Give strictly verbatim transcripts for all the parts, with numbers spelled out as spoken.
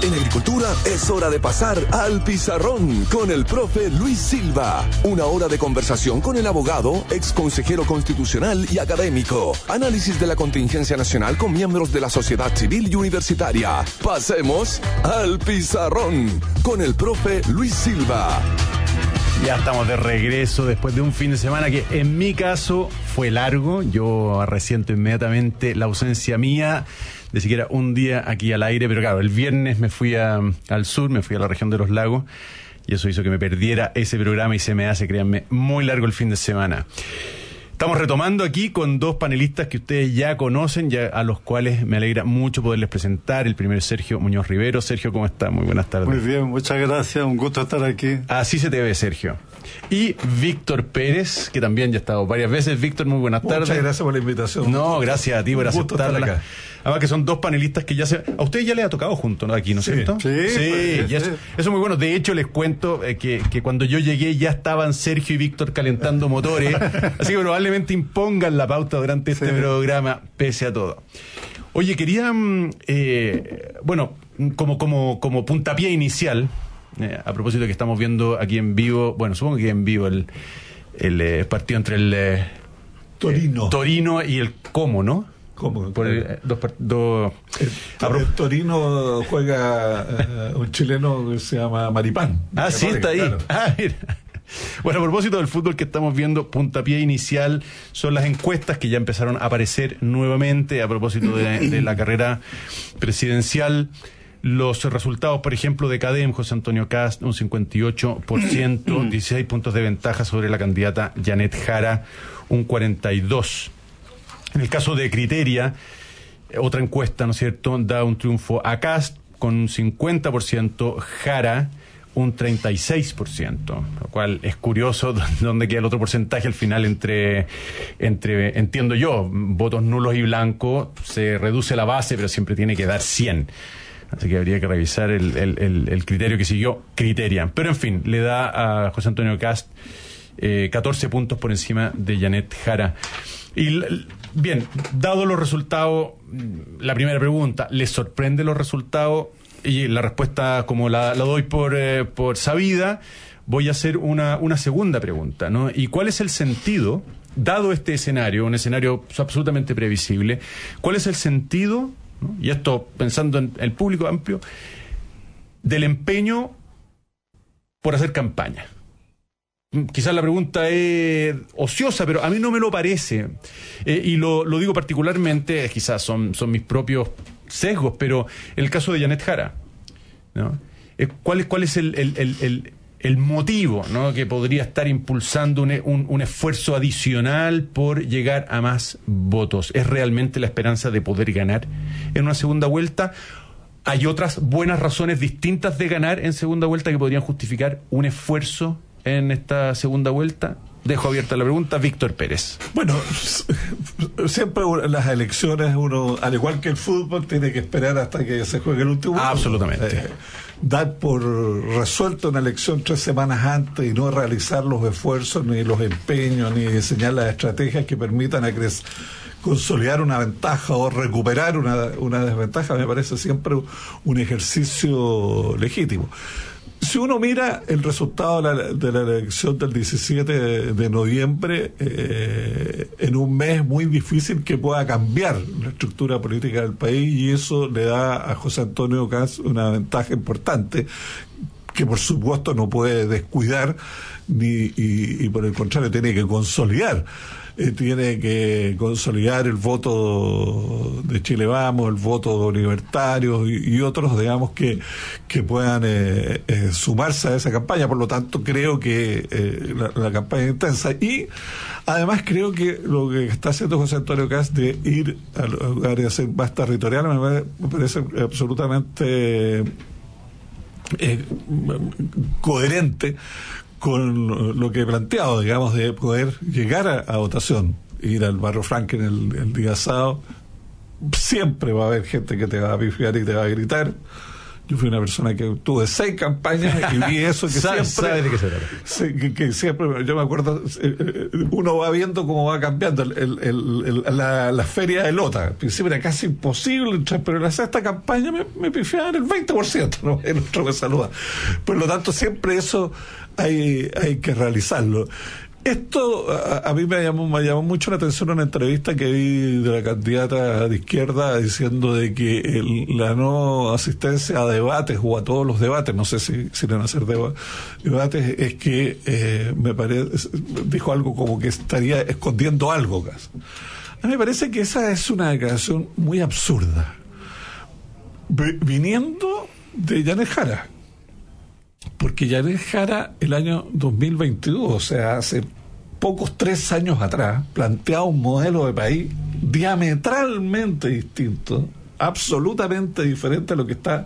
En agricultura es hora de pasar al pizarrón con el profe Luis Silva. Una hora de conversación con el abogado, ex consejero constitucional y académico. Análisis de la contingencia nacional con miembros de la sociedad civil y universitaria. Pasemos al pizarrón con el profe Luis Silva. Ya estamos de regreso después de un fin de semana que en mi caso fue largo. Yo resiento inmediatamente la ausencia mía de siquiera un día aquí al aire, pero claro, el viernes me fui a, al sur, me fui a la región de los lagos y eso hizo que me perdiera ese programa y se me hace, créanme, muy largo el fin de semana. Estamos retomando aquí con dos panelistas que ustedes ya conocen, ya a los cuales me alegra mucho poderles presentar. El primero es Sergio Muñoz Rivero. Sergio, ¿cómo está? Muy buenas tardes. Muy bien, muchas gracias, un gusto estar aquí. Así se te ve, Sergio. Y Víctor Pérez, que también ya ha estado varias veces. Víctor, muy buenas tardes. Muchas gracias por la invitación. No, gracias a ti por aceptarla. Además que son dos panelistas que ya se... A ustedes ya les ha tocado juntos, ¿no? Aquí, ¿no es sí, cierto? Sí, sí. Pues, Eso, eso es muy bueno. De hecho, les cuento eh, que, que cuando yo llegué ya estaban Sergio y Víctor calentando motores. Así que probablemente impongan la pauta durante este sí. programa, pese a todo. Oye, quería... Eh, bueno, como, como, como puntapié inicial... Eh, a propósito de que estamos viendo aquí en vivo, bueno, supongo que en vivo el, el eh, partido entre el eh, Torino. Eh, Torino y el Como, ¿no? ¿Cómo? Por el, eh, dos, dos, el, el Torino juega eh, un chileno que se llama Maripán. Ah, sí, está ahí. Claro. Ah, mira. Bueno, a propósito del fútbol que estamos viendo, puntapié inicial son las encuestas que ya empezaron a aparecer nuevamente a propósito de, de la carrera presidencial. Los resultados, por ejemplo, de CADEM, José Antonio Kast, un cincuenta y ocho por ciento, dieciséis puntos de ventaja sobre la candidata Janet Jara, un cuarenta y dos por ciento. En el caso de Criteria, otra encuesta, ¿no es cierto?, da un triunfo a Kast con un cincuenta por ciento, Jara un treinta y seis por ciento, lo cual es curioso dónde queda el otro porcentaje al final entre, entre, entiendo yo, votos nulos y blancos, se reduce la base, pero siempre tiene que dar cien. Así que habría que revisar el, el, el, el criterio que siguió Criteria. Pero en fin, le da a José Antonio Kast eh, catorce puntos por encima de Janet Jara. Y bien, dado los resultados, la primera pregunta, ¿les sorprende los resultados? Y la respuesta, como la, la doy por, eh, por sabida, voy a hacer una, una segunda pregunta, ¿no? ¿Y cuál es el sentido, dado este escenario, un escenario absolutamente previsible, cuál es el sentido, ¿no?, y esto pensando en el público amplio, del empeño por hacer campaña? Quizás la pregunta es ociosa, pero a mí no me lo parece. Eh, y lo, lo digo particularmente, quizás son, son mis propios sesgos, pero en el caso de Janet Jara, ¿no? Eh, ¿Cuál es, cuál es el, el, el, el, el motivo, ¿no?, que podría estar impulsando un, un, un esfuerzo adicional por llegar a más votos? ¿Es realmente la esperanza de poder ganar en una segunda vuelta? ¿Hay otras buenas razones distintas de ganar en segunda vuelta que podrían justificar un esfuerzo en esta segunda vuelta? Dejo abierta la pregunta. Víctor Pérez. Bueno, siempre las elecciones uno, al igual que el fútbol, tiene que esperar hasta que se juegue el último. Ah, absolutamente. Eh, dar por resuelto una elección tres semanas antes y no realizar los esfuerzos, ni los empeños, ni diseñar las estrategias que permitan a crecer, consolidar una ventaja o recuperar una, una desventaja, me parece siempre un ejercicio legítimo. Si uno mira el resultado de la, de la elección del diecisiete de noviembre, eh, en un mes muy difícil que pueda cambiar la estructura política del país, y eso le da a José Antonio Kast una ventaja importante que por supuesto no puede descuidar ni y, y por el contrario tiene que consolidar. Eh, tiene que consolidar el voto de Chile Vamos, el voto de libertarios y, y otros, digamos, que, que puedan eh, eh, sumarse a esa campaña. Por lo tanto, creo que eh, la, la campaña es intensa. Y además creo que lo que está haciendo José Antonio Kast de ir a lugares de hacer más territorial me parece, me parece absolutamente eh, coherente con lo que he planteado, digamos, de poder llegar a, a votación, ir al Barrio Franklin el, el día sábado. Siempre va a haber gente que te va a pifiar y te va a gritar, Yo fui una persona que tuve seis campañas y vi eso que ¿Sabe, siempre... sabe de qué se trata? Sí, que, que siempre, yo me acuerdo, eh, uno va viendo cómo va cambiando el, el, el, el, la, la feria de Lota. Al principio era casi imposible entrar, pero en la sexta campaña me, me pifiaban el veinte por ciento, ¿no? El otro me saluda. Por lo tanto, siempre eso hay, hay que realizarlo. Esto a, a mí me llamó, me llamó mucho la atención una entrevista que vi de la candidata de izquierda diciendo de que el, la no asistencia a debates o a todos los debates, no sé si, si van a hacer deba, debates, es que eh, me parece, dijo algo como que estaría escondiendo algo. A mí me parece que esa es una declaración muy absurda, v- viniendo de Janet Jara. Porque Janet Jara el año dos mil veintidós, o sea, hace pocos tres años atrás, planteaba un modelo de país diametralmente distinto, absolutamente diferente a lo que está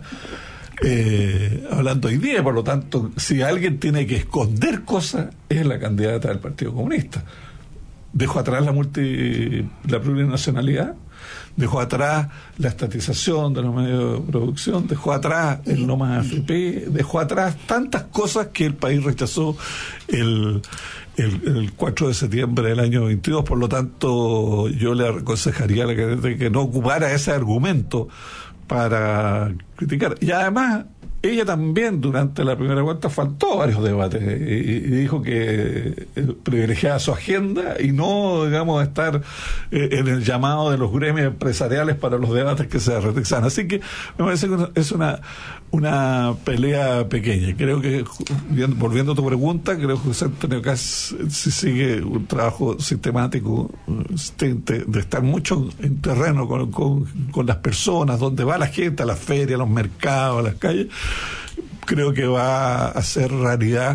eh, hablando hoy día. Por lo tanto, si alguien tiene que esconder cosas, es la candidata del Partido Comunista. Dejó atrás la multi, la plurinacionalidad, dejó atrás la estatización de los medios de producción, dejó atrás el no más A F P, dejó atrás tantas cosas que el país rechazó el, el, el cuatro de septiembre del año veintidós. Por lo tanto, yo le aconsejaría a la candidata que no ocupara ese argumento para criticar. Y además, ella también durante la primera vuelta faltó a varios debates y, y dijo que privilegiaba su agenda y no, digamos, estar eh, en el llamado de los gremios empresariales para los debates que se realizan. Así que me parece que es una una pelea pequeña. Creo que, volviendo a tu pregunta, creo que José Antonio Kast si sigue un trabajo sistemático de, de estar mucho en terreno con, con, con las personas, donde va la gente, a las ferias, a los mercados, a las calles. Creo que va a hacer realidad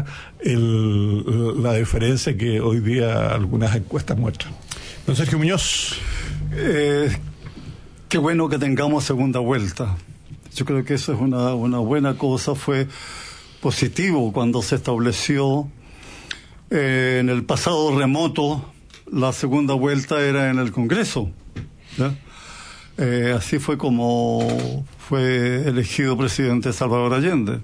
el, la diferencia que hoy día algunas encuestas muestran. Don Sergio Muñoz. Eh, qué bueno que tengamos segunda vuelta. Yo creo que eso es una, una buena cosa. Fue positivo cuando se estableció eh, en el pasado remoto la segunda vuelta era en el Congreso, ¿ya? Eh, así fue como fue elegido presidente Salvador Allende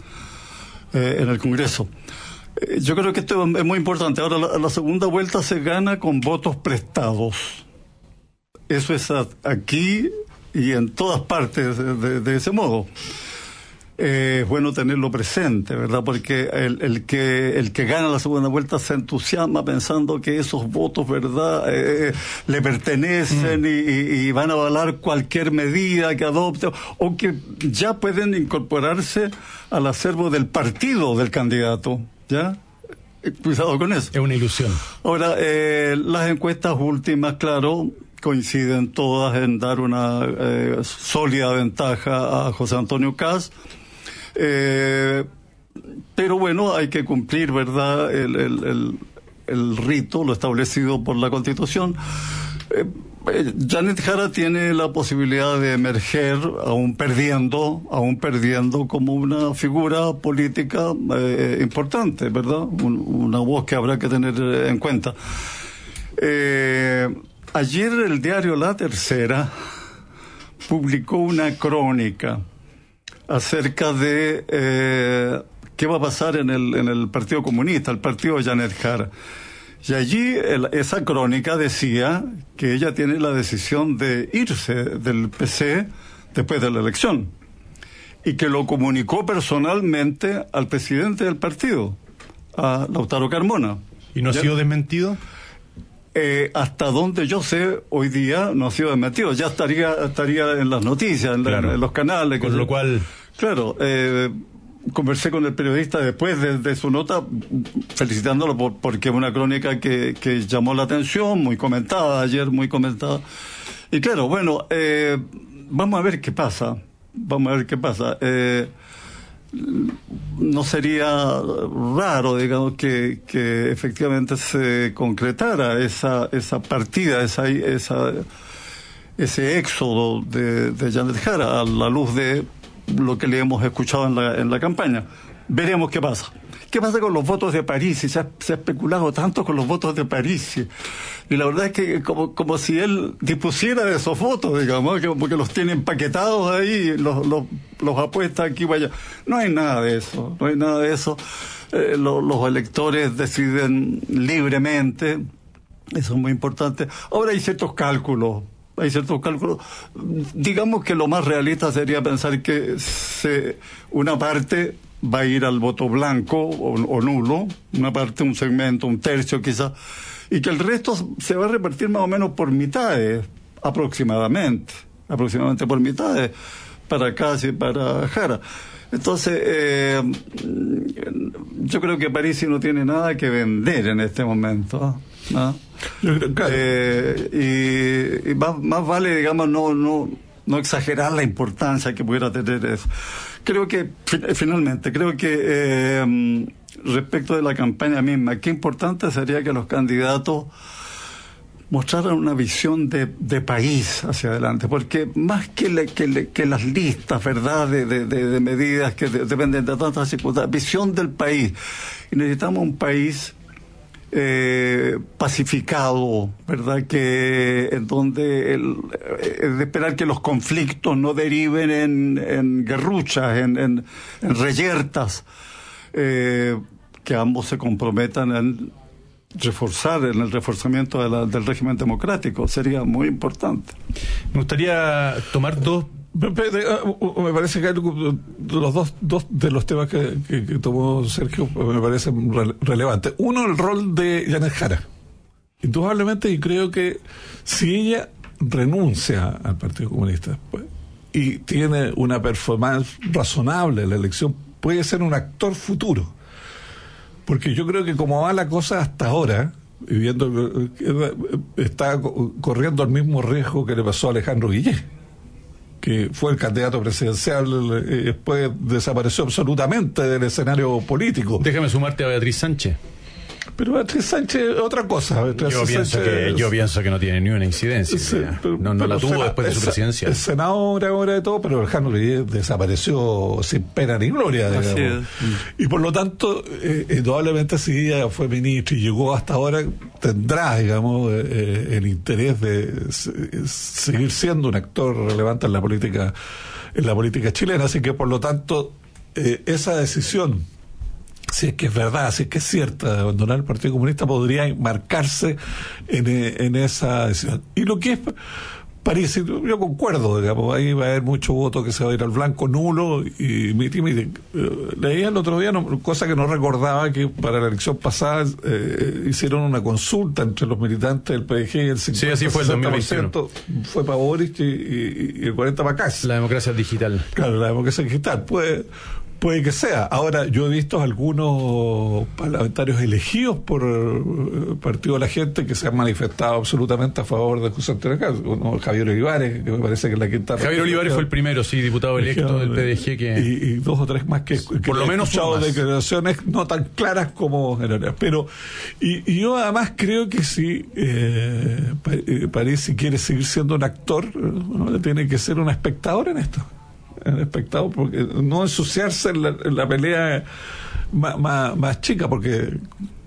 eh, en el Congreso. Eh, yo creo que esto es muy importante. Ahora, la, la segunda vuelta se gana con votos prestados. Eso es a, aquí y en todas partes de, de, de ese modo. Eh, es bueno tenerlo presente, ¿verdad? Porque el, el que el que gana la segunda vuelta se entusiasma pensando que esos votos, ¿verdad?, eh, le pertenecen mm. y, y van a avalar cualquier medida que adopte o que ya pueden incorporarse al acervo del partido del candidato, ¿ya? Eh, cuidado con eso. Es una ilusión. Ahora, eh, las encuestas últimas, claro, coinciden todas en dar una eh, sólida ventaja a José Antonio Kast. Eh, pero bueno, hay que cumplir, ¿verdad?, el, el, el, el rito, lo establecido por la Constitución. Eh, eh, Janet Jara tiene la posibilidad de emerger, aún perdiendo, aún perdiendo como una figura política eh, importante, ¿verdad? Un, una voz que habrá que tener en cuenta. Eh, ayer el diario La Tercera publicó una crónica acerca de eh, qué va a pasar en el en el Partido Comunista, el partido de Janet Jara. Y allí el, esa crónica decía que ella tiene la decisión de irse del P C después de la elección y que lo comunicó personalmente al presidente del partido, a Lautaro Carmona. ¿Y no ha ¿Ya? sido desmentido? Eh, hasta donde yo sé, hoy día no ha sido desmentido. Ya estaría estaría en las noticias, en, claro. la, en los canales. Con lo yo, cual... Claro, eh, conversé con el periodista después de, de su nota, felicitándolo por, porque es una crónica que, que llamó la atención, muy comentada ayer, muy comentada. Y claro, bueno, eh, vamos a ver qué pasa. Vamos a ver qué pasa. Eh, no sería raro, digamos, que, que efectivamente se concretara esa esa partida, esa esa ese éxodo de, de Janet Jara a la luz de lo que le hemos escuchado en la en la campaña. Veremos qué pasa. ¿qué pasa con los votos de París? Y se ha, se ha especulado tanto con los votos de París. Y, y la verdad es que como, como si él dispusiera de esos votos, digamos, que, porque los tiene empaquetados ahí, los, los, los apuesta aquí y allá. No hay nada de eso, no hay nada de eso. Eh, lo, los electores deciden libremente, eso es muy importante. Ahora hay ciertos cálculos, hay ciertos cálculos. Digamos que lo más realista sería pensar que se, una parte va a ir al voto blanco o, o nulo, una parte, un segmento, un tercio quizás, y que el resto se va a repartir más o menos por mitades, aproximadamente, aproximadamente por mitades, para Kast y para Jara. Entonces, eh, yo creo que Parisi no tiene nada que vender en este momento, ¿no? Yo creo, claro. eh, y, y más, más vale, digamos, no, no, no exagerar la importancia que pudiera tener eso. Creo que, finalmente, creo que eh, respecto de la campaña misma, qué importante sería que los candidatos mostraran una visión de, de país hacia adelante, porque más que, le, que, le, que las listas, ¿verdad?, de, de, de, de medidas que de, dependen de tantas circunstancias, visión del país. Y necesitamos un país eh, pacificado, ¿verdad?, que en donde el, es de esperar que los conflictos no deriven en, en guerruchas, en, en, en reyertas, eh, que ambos se comprometan en reforzar, en el reforzamiento de la, del régimen democrático. Sería muy importante. Me gustaría tomar dos. Me parece que los dos, dos de los temas que, que, que tomó Sergio me parecen re relevantes. Uno, el rol de Janet Jara. Indudablemente, y creo que si ella renuncia al Partido Comunista pues, y tiene una performance razonable en la elección, puede ser un actor futuro. Porque yo creo que como va la cosa hasta ahora, y viendo que está corriendo el mismo riesgo que le pasó a Alejandro Guillé, que fue el candidato presidencial y después desapareció absolutamente del escenario político. Déjame sumarte a Beatriz Sánchez. Pero Beatriz Sánchez, otra cosa. Beatriz yo, pienso Sánchez, que, yo pienso que no tiene ni una incidencia. Sí, pero, no no pero la tuvo sena, después de su presidencia. Es senadora ahora de todo, pero Alejandro Guillé desapareció sin pena ni gloria. Digamos. Y por lo tanto, eh, indudablemente, si ella fue ministra y llegó hasta ahora, tendrá, digamos, eh, el interés de seguir siendo un actor relevante en la política, en la política chilena. Así que, por lo tanto, eh, esa decisión, si es que es verdad, si es que es cierta, abandonar el Partido Comunista, podría marcarse en, en esa decisión. Y lo que es París, yo concuerdo, digamos, ahí va a haber mucho voto que se va a ir al blanco nulo y miti miti. Leía el otro día, no, cosa que no recordaba, que para la elección pasada eh, hicieron una consulta entre los militantes del P D G y el cincuenta por ciento, sí, así fue el dos mil veintiuno. Fue para Boric y, y, y el cuarenta por ciento para Kast. La democracia digital. Claro, la democracia digital. Puede... Puede que sea. Ahora, yo he visto algunos parlamentarios elegidos por el Partido de la Gente que se han manifestado absolutamente a favor de José Antonio Kast. Uno, Javier Olivares, que me parece que es la quinta. Javier Olivares fue el primero, sí, diputado electo del P D G. Que... Y, y dos o tres más que, que por lo menos escuchado declaraciones no tan claras como generales. Pero, y, y yo además creo que si eh, París, si quiere seguir siendo un actor, ¿no? Tiene que ser un espectador en esto. El espectador, porque no ensuciarse en la, en la pelea más, más, más chica, porque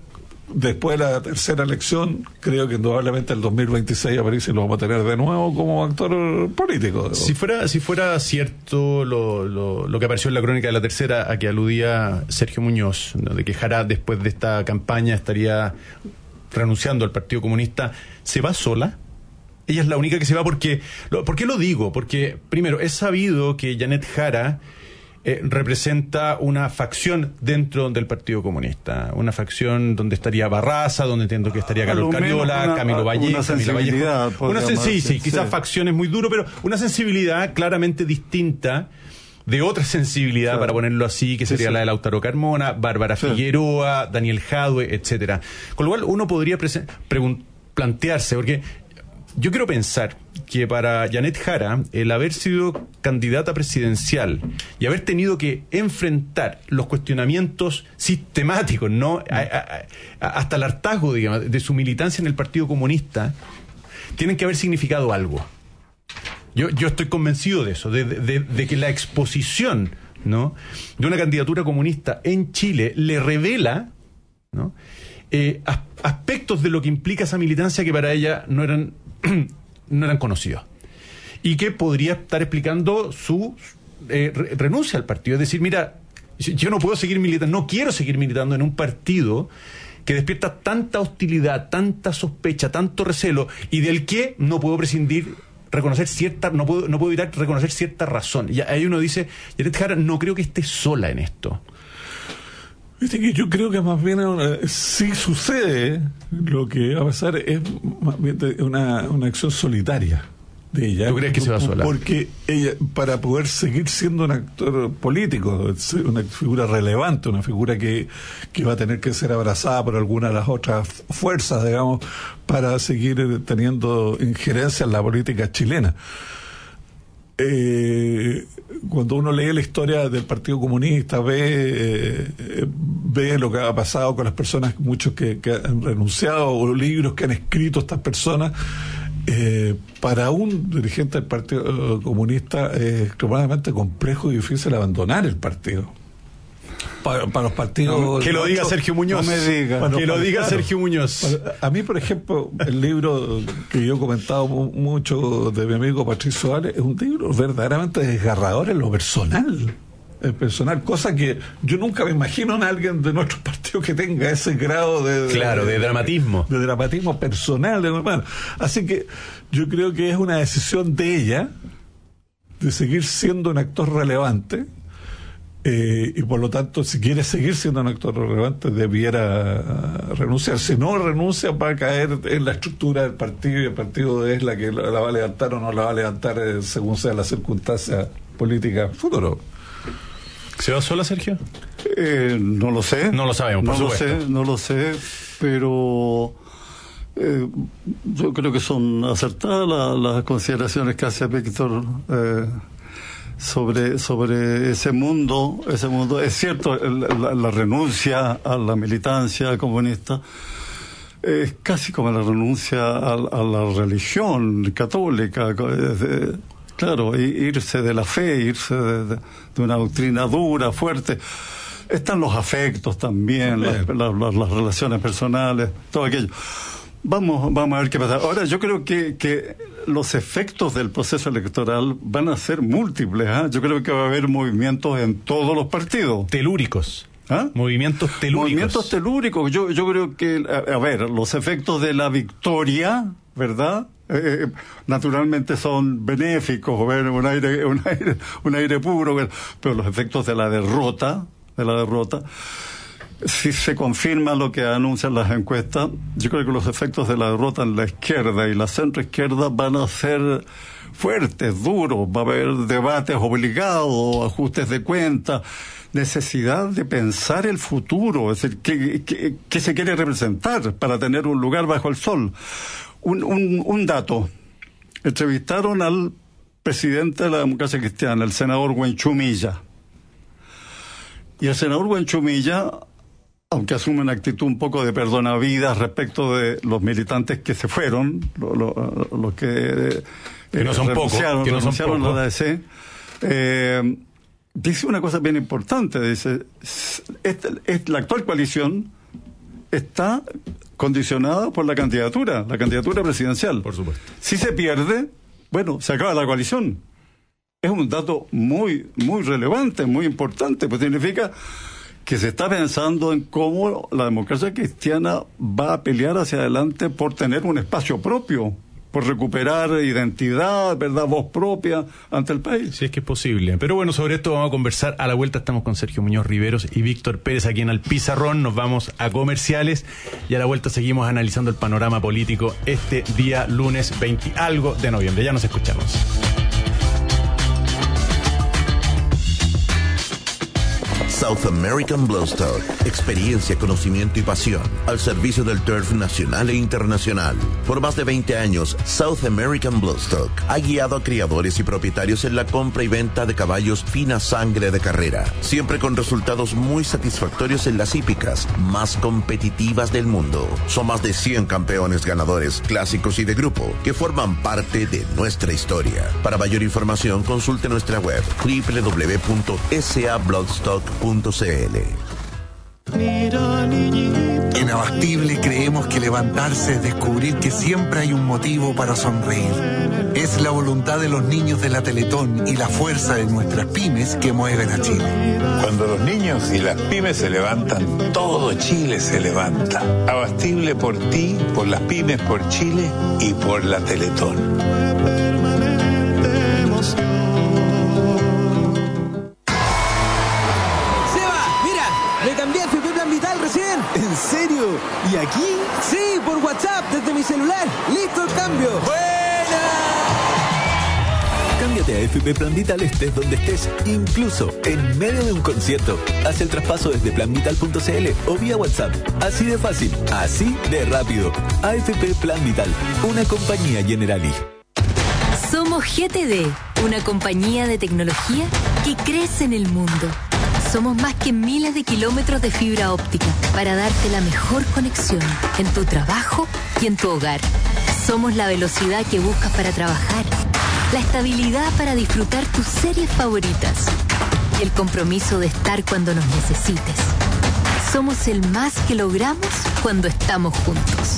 después de la tercera elección, creo que indudablemente el dos mil veintiséis a París lo vamos a tener de nuevo como actor político. Si fuera, si fuera cierto lo, lo, lo que apareció en la crónica de la tercera a que aludía Sergio Muñoz, ¿no?, de que Jara después de esta campaña estaría renunciando al Partido Comunista, ¿se va sola? Ella es la única que se va porque... ¿Por qué lo digo? Porque, primero, es sabido que Janet Jara eh, representa una facción dentro del Partido Comunista. Una facción donde estaría Barraza, donde entiendo que estaría Carlos Cariola, una, Camilo Vallejo. Una sensibilidad. Una sen sí, sí, quizás sí. Facciones muy duro, pero una sensibilidad claramente distinta de otra sensibilidad, claro, para ponerlo así, que sería sí, sí. la de Lautaro Carmona, Bárbara sí. Figueroa, Daniel Jadue, etcétera. Con lo cual uno podría plantearse, porque... Yo quiero pensar que para Janet Jara, el haber sido candidata presidencial y haber tenido que enfrentar los cuestionamientos sistemáticos, ¿no?, a, a, a, hasta el hartazgo, digamos, de su militancia en el Partido Comunista, tienen que haber significado algo. Yo, yo estoy convencido de eso, de, de, de que la exposición ¿no?, de una candidatura comunista en Chile le revela, ¿no?, eh, as- aspectos de lo que implica esa militancia que para ella no eran, no eran conocidos. Y que podría estar explicando su eh, re- renuncia al partido. Es decir, mira, yo no puedo seguir militando, no quiero seguir militando en un partido que despierta tanta hostilidad, tanta sospecha, tanto recelo, y del que no puedo prescindir, reconocer cierta, no puedo, no puedo evitar reconocer cierta razón. Y ahí uno dice, Janet Jara no creo que esté sola en esto. Viste que yo creo que más bien una, si sucede, lo que va a pasar es más bien una, una acción solitaria de ella. ¿Tú crees que se va sola? Porque ella, para poder seguir siendo un actor político, una figura relevante, una figura que, que va a tener que ser abrazada por alguna de las otras fuerzas, digamos, para seguir teniendo injerencia en la política chilena. Eh, cuando uno lee la historia del Partido Comunista, ve eh, ve lo que ha pasado con las personas, muchos que, que han renunciado, o libros que han escrito estas personas. Eh, para un dirigente del Partido eh, Comunista es extremadamente complejo y difícil abandonar el partido. Para, para los partidos... Que lo diga otros, Sergio Muñoz. No me diga. Que lo diga claro, Sergio Muñoz. para, a mí, por ejemplo, el libro que yo he comentado mu- mucho de mi amigo Patricio Suárez es un libro verdaderamente desgarrador en lo personal. El personal, cosa que yo nunca me imagino en alguien de nuestro partido que tenga ese grado de, de Claro, de dramatismo. de dramatismo personal, de normal. Así que yo creo que es una decisión de ella de seguir siendo un actor relevante, eh, y por lo tanto, si quiere seguir siendo un actor relevante, debiera renunciar. Si no renuncia, va a caer en la estructura del partido, y el partido es la que la va a levantar o no la va a levantar, eh, según sea la circunstancia política futuro. ¿Se va sola, Sergio? Eh, no lo sé. No lo sabemos, por no lo supuesto. sé, no lo sé, pero eh, yo creo que son acertadas la, las consideraciones que hace Víctor eh, sobre sobre ese mundo, ese mundo. Es cierto, el, la, la renuncia a la militancia comunista es casi como la renuncia a, a la religión católica. eh, Claro, irse de la fe, irse de, de, de una doctrina dura, fuerte. Están los afectos también, las, las, las relaciones personales, todo aquello. Vamos, vamos a ver qué pasa. Ahora, yo creo que, que los efectos del proceso electoral van a ser múltiples. ¿eh? Yo creo que va a haber movimientos en todos los partidos. Telúricos. ¿Ah? Movimientos telúricos. Movimientos telúricos. Yo, yo creo que, a, a ver, los efectos de la victoria, ¿verdad? Eh, naturalmente son benéficos, ver un aire, un aire, un aire puro, ver, pero los efectos de la derrota, de la derrota, si se confirma lo que anuncian las encuestas, yo creo que los efectos de la derrota en la izquierda y la centroizquierda van a ser fuertes, duros, va a haber debates obligados, ajustes de cuentas, necesidad de pensar el futuro, es decir, qué, qué, qué se quiere representar para tener un lugar bajo el sol. Un, un, un dato. Entrevistaron al presidente de la democracia cristiana, el senador Huenchumilla. Y el senador Huenchumilla, aunque asume una actitud un poco de perdonavidas respecto de los militantes que se fueron, los lo, lo que, eh, que no son renunciaron, pocos, que no son renunciaron pocos. a la A D C, eh, dice una cosa bien importante, dice, esta, esta, la actual coalición está condicionada por la candidatura, la candidatura presidencial. Por supuesto. Si se pierde, bueno, se acaba la coalición. Es un dato muy, muy relevante, muy importante, pues significa que se está pensando en cómo la democracia cristiana va a pelear hacia adelante por tener un espacio propio, por recuperar identidad, verdad, voz propia ante el país. Si es que es posible. Pero bueno, sobre esto vamos a conversar. A la vuelta estamos con Sergio Muñoz Riveros y Víctor Pérez aquí en Al Pizarrón. Nos vamos a comerciales y a la vuelta seguimos analizando el panorama político este día lunes veinte algo de noviembre. Ya nos escuchamos. South American Bloodstock. Experiencia, conocimiento y pasión al servicio del turf nacional e internacional. Por más de veinte años, South American Bloodstock ha guiado a criadores y propietarios en la compra y venta de caballos fina sangre de carrera, siempre con resultados muy satisfactorios en las hípicas más competitivas del mundo. Son más de cien campeones ganadores, clásicos y de grupo, que forman parte de nuestra historia. Para mayor información, consulte nuestra web doble u doble u doble u punto s a bloodstock punto c l. En Abastible creemos que levantarse es descubrir que siempre hay un motivo para sonreír. Es la voluntad de los niños de la Teletón y la fuerza de nuestras pymes que mueven a Chile. Cuando los niños y las pymes se levantan, todo Chile se levanta. Abastible por ti, por las pymes, por Chile y por la Teletón. Me cambié a F P Plan Vital recién. ¿En serio? ¿Y aquí? Sí, por WhatsApp, desde mi celular. ¡Listo el cambio! ¡Buena! Cámbiate a F P Plan Vital estés donde estés, incluso en medio de un concierto. Haz el traspaso desde plan vital punto c l o vía WhatsApp. Así de fácil, así de rápido. A F P Plan Vital, una compañía Generali. Somos G T D, una compañía de tecnología que crece en el mundo. Somos más que miles de kilómetros de fibra óptica para darte la mejor conexión en tu trabajo y en tu hogar. Somos la velocidad que buscas para trabajar, la estabilidad para disfrutar tus series favoritas y el compromiso de estar cuando nos necesites. Somos el más que logramos cuando estamos juntos.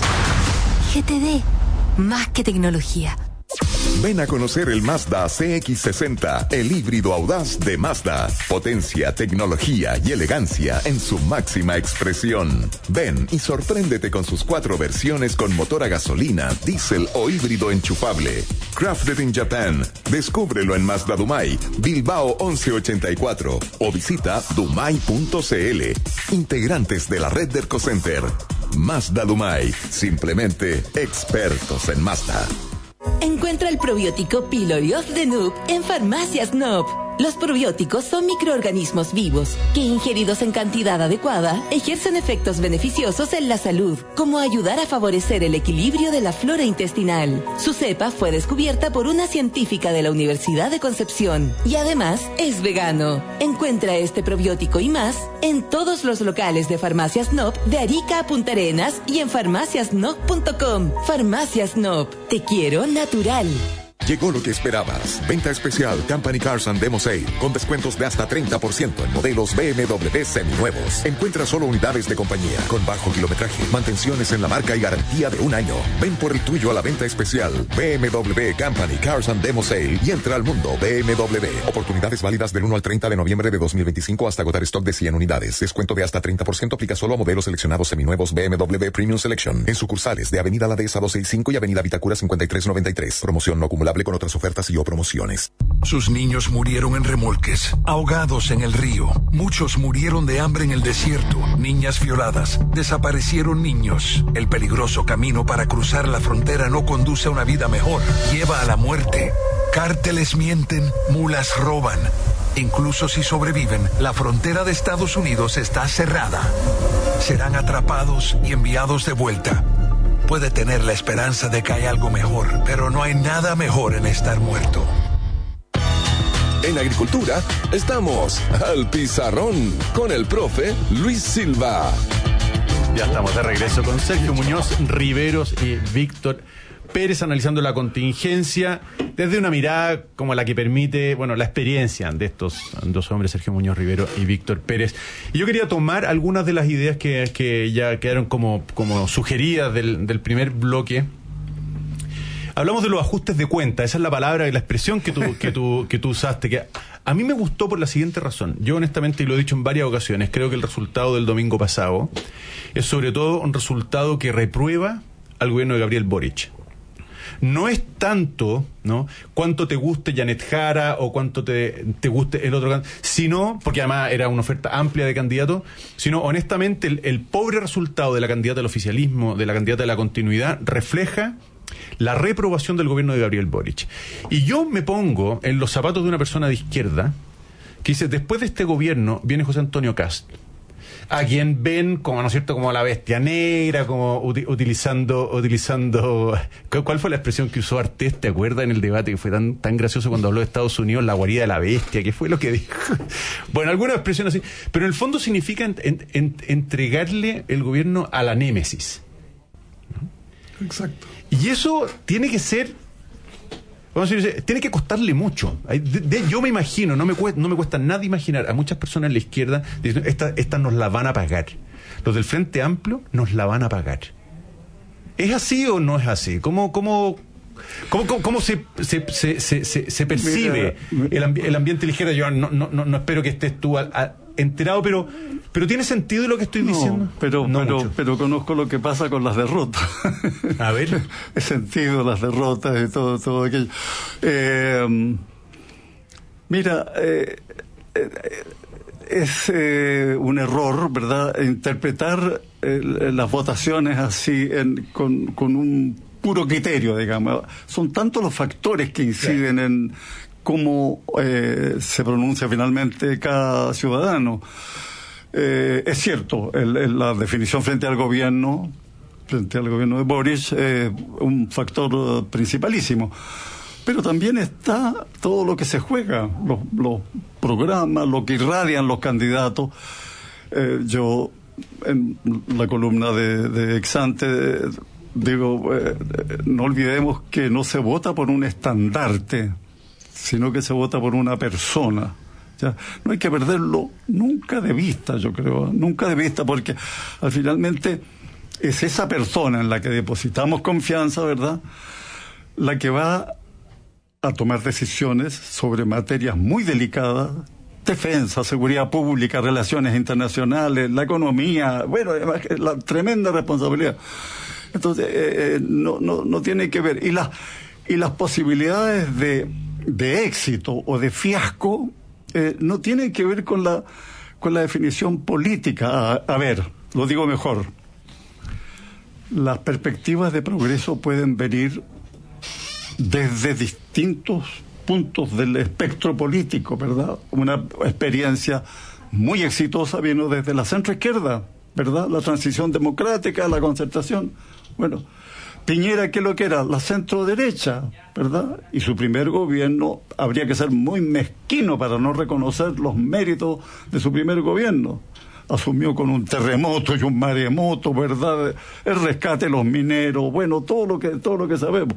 G T D, más que tecnología. Ven a conocer el Mazda C X sesenta, el híbrido audaz de Mazda. Potencia, tecnología y elegancia en su máxima expresión. Ven y sorpréndete con sus cuatro versiones con motor a gasolina, diésel o híbrido enchufable. Crafted in Japan. Descúbrelo en Mazda Dumai, Bilbao once ochenta y cuatro o visita dumai punto c l. Integrantes de la red de ErcoCenter. Mazda Dumai. Simplemente expertos en Mazda. Encuentra el probiótico Pylori of the Noob en Farmacias Noob. Los probióticos son microorganismos vivos que, ingeridos en cantidad adecuada, ejercen efectos beneficiosos en la salud, como ayudar a favorecer el equilibrio de la flora intestinal. Su cepa fue descubierta por una científica de la Universidad de Concepción y además es vegano. Encuentra este probiótico y más en todos los locales de Farmacias Noob de Arica a Punta Arenas y en farmacias noob punto com. Farmacias Noob. Te quiero natural. Llegó lo que esperabas. Venta especial Company Cars and Demo Sale, con descuentos de hasta treinta por ciento en modelos B M W seminuevos. Encuentra solo unidades de compañía, con bajo kilometraje, mantenciones en la marca y garantía de un año. Ven por el tuyo a la venta especial B M W Company Cars and Demo Sale y entra al mundo B M W. Oportunidades válidas del uno al treinta de noviembre de dos mil veinticinco hasta agotar stock de cien unidades. Descuento de hasta treinta por ciento aplica solo a modelos seleccionados seminuevos B M W Premium Selection. En sucursales de Avenida La Dehesa doscientos sesenta y cinco y Avenida Vitacura cincuenta y tres noventa y tres. Promoción no acumulable con otras ofertas y o promociones. Sus niños murieron en remolques, ahogados en el río. Muchos murieron de hambre en el desierto. Niñas violadas. Desaparecieron niños. El peligroso camino para cruzar la frontera no conduce a una vida mejor. Lleva a la muerte. Cárteles mienten, mulas roban. Incluso si sobreviven, la frontera de Estados Unidos está cerrada. Serán atrapados y enviados de vuelta. Puede tener la esperanza de que hay algo mejor, pero no hay nada mejor en estar muerto. En agricultura, estamos al pizarrón con el profe Luis Silva. Ya estamos de regreso con Sergio Muñoz Riveros y Víctor Pérez, analizando la contingencia desde una mirada como la que permite, bueno, la experiencia de estos dos hombres, Sergio Muñoz Rivero y Víctor Pérez. Y yo quería tomar algunas de las ideas que, que ya quedaron como, como sugeridas del, del primer bloque. Hablamos de los ajustes de cuenta, esa es la palabra y la expresión que tú, que tú, que tú usaste, que a mí me gustó por la siguiente razón. Yo honestamente, y lo he dicho en varias ocasiones, creo que el resultado del domingo pasado es sobre todo un resultado que reprueba al gobierno de Gabriel Boric. No es tanto, ¿no?, cuánto te guste Janet Jara o cuánto te, te guste el otro candidato, sino, porque además era una oferta amplia de candidatos, sino honestamente el, el pobre resultado de la candidata del oficialismo, de la candidata de la continuidad, refleja la reprobación del gobierno de Gabriel Boric. Y yo me pongo en los zapatos de una persona de izquierda que dice, después de este gobierno viene José Antonio Kast, a quien ven como, ¿no es cierto?, como la bestia negra, como uti- utilizando, utilizando, ¿cuál fue la expresión que usó Artés, te acuerdas, en el debate, que fue tan, tan gracioso cuando habló de Estados Unidos, la guarida de la bestia? ¿Qué fue lo que dijo? Bueno, alguna expresión así, pero en el fondo significa en, en, en, entregarle el gobierno a la némesis, ¿no? Exacto. Y eso tiene que ser, vamos a decir, tiene que costarle mucho. De, de, yo me imagino, no me, cuesta, no me cuesta nada imaginar a muchas personas en la izquierda diciendo, esta, esta nos la van a pagar. Los del Frente Amplio nos la van a pagar. ¿Es así o no es así? ¿Cómo, cómo, cómo, cómo, cómo se, se, se, se, se, se percibe Mira, el, ambi- el ambiente de la izquierda? Yo no, no, no, no espero que estés tú a, a, enterado, pero pero ¿tiene sentido lo que estoy diciendo? No, pero, no pero, pero conozco lo que pasa con las derrotas. A ver. He sentido las derrotas y todo, todo aquello. Eh, mira, eh, eh, es eh, un error, ¿verdad?, interpretar eh, las votaciones así en, con, con un puro criterio, digamos. Son tantos los factores que inciden sí. en cómo eh, se pronuncia finalmente cada ciudadano. Eh, es cierto, el, el, la definición frente al gobierno, frente al gobierno de Boris, eh, un factor uh, principalísimo. Pero también está todo lo que se juega, los, los programas, lo que irradian los candidatos. Eh, yo, en la columna de, de Exante, eh, digo, eh, no olvidemos que no se vota por un estandarte, sino que se vota por una persona. ¿Ya? No hay que perderlo nunca de vista, yo creo, nunca de vista, porque al finalmente es esa persona en la que depositamos confianza, ¿verdad?, la que va a tomar decisiones sobre materias muy delicadas, defensa, seguridad pública, relaciones internacionales, la economía, bueno, la tremenda responsabilidad. Entonces, eh, no, no, no tiene que ver. Y, la, y las posibilidades de, de éxito o de fiasco eh, no tienen que ver con la, con la definición política. A, a ver, lo digo mejor. Las perspectivas de progreso pueden venir desde distintos puntos del espectro político, ¿verdad? Una experiencia muy exitosa vino desde la centroizquierda, ¿verdad? La transición democrática, la concertación. Bueno, Piñera, ¿qué es lo que era? La centroderecha, ¿verdad? Y su primer gobierno, habría que ser muy mezquino para no reconocer los méritos de su primer gobierno. Asumió con un terremoto y un maremoto, ¿verdad? El rescate de los mineros, bueno, todo lo que, todo lo que sabemos.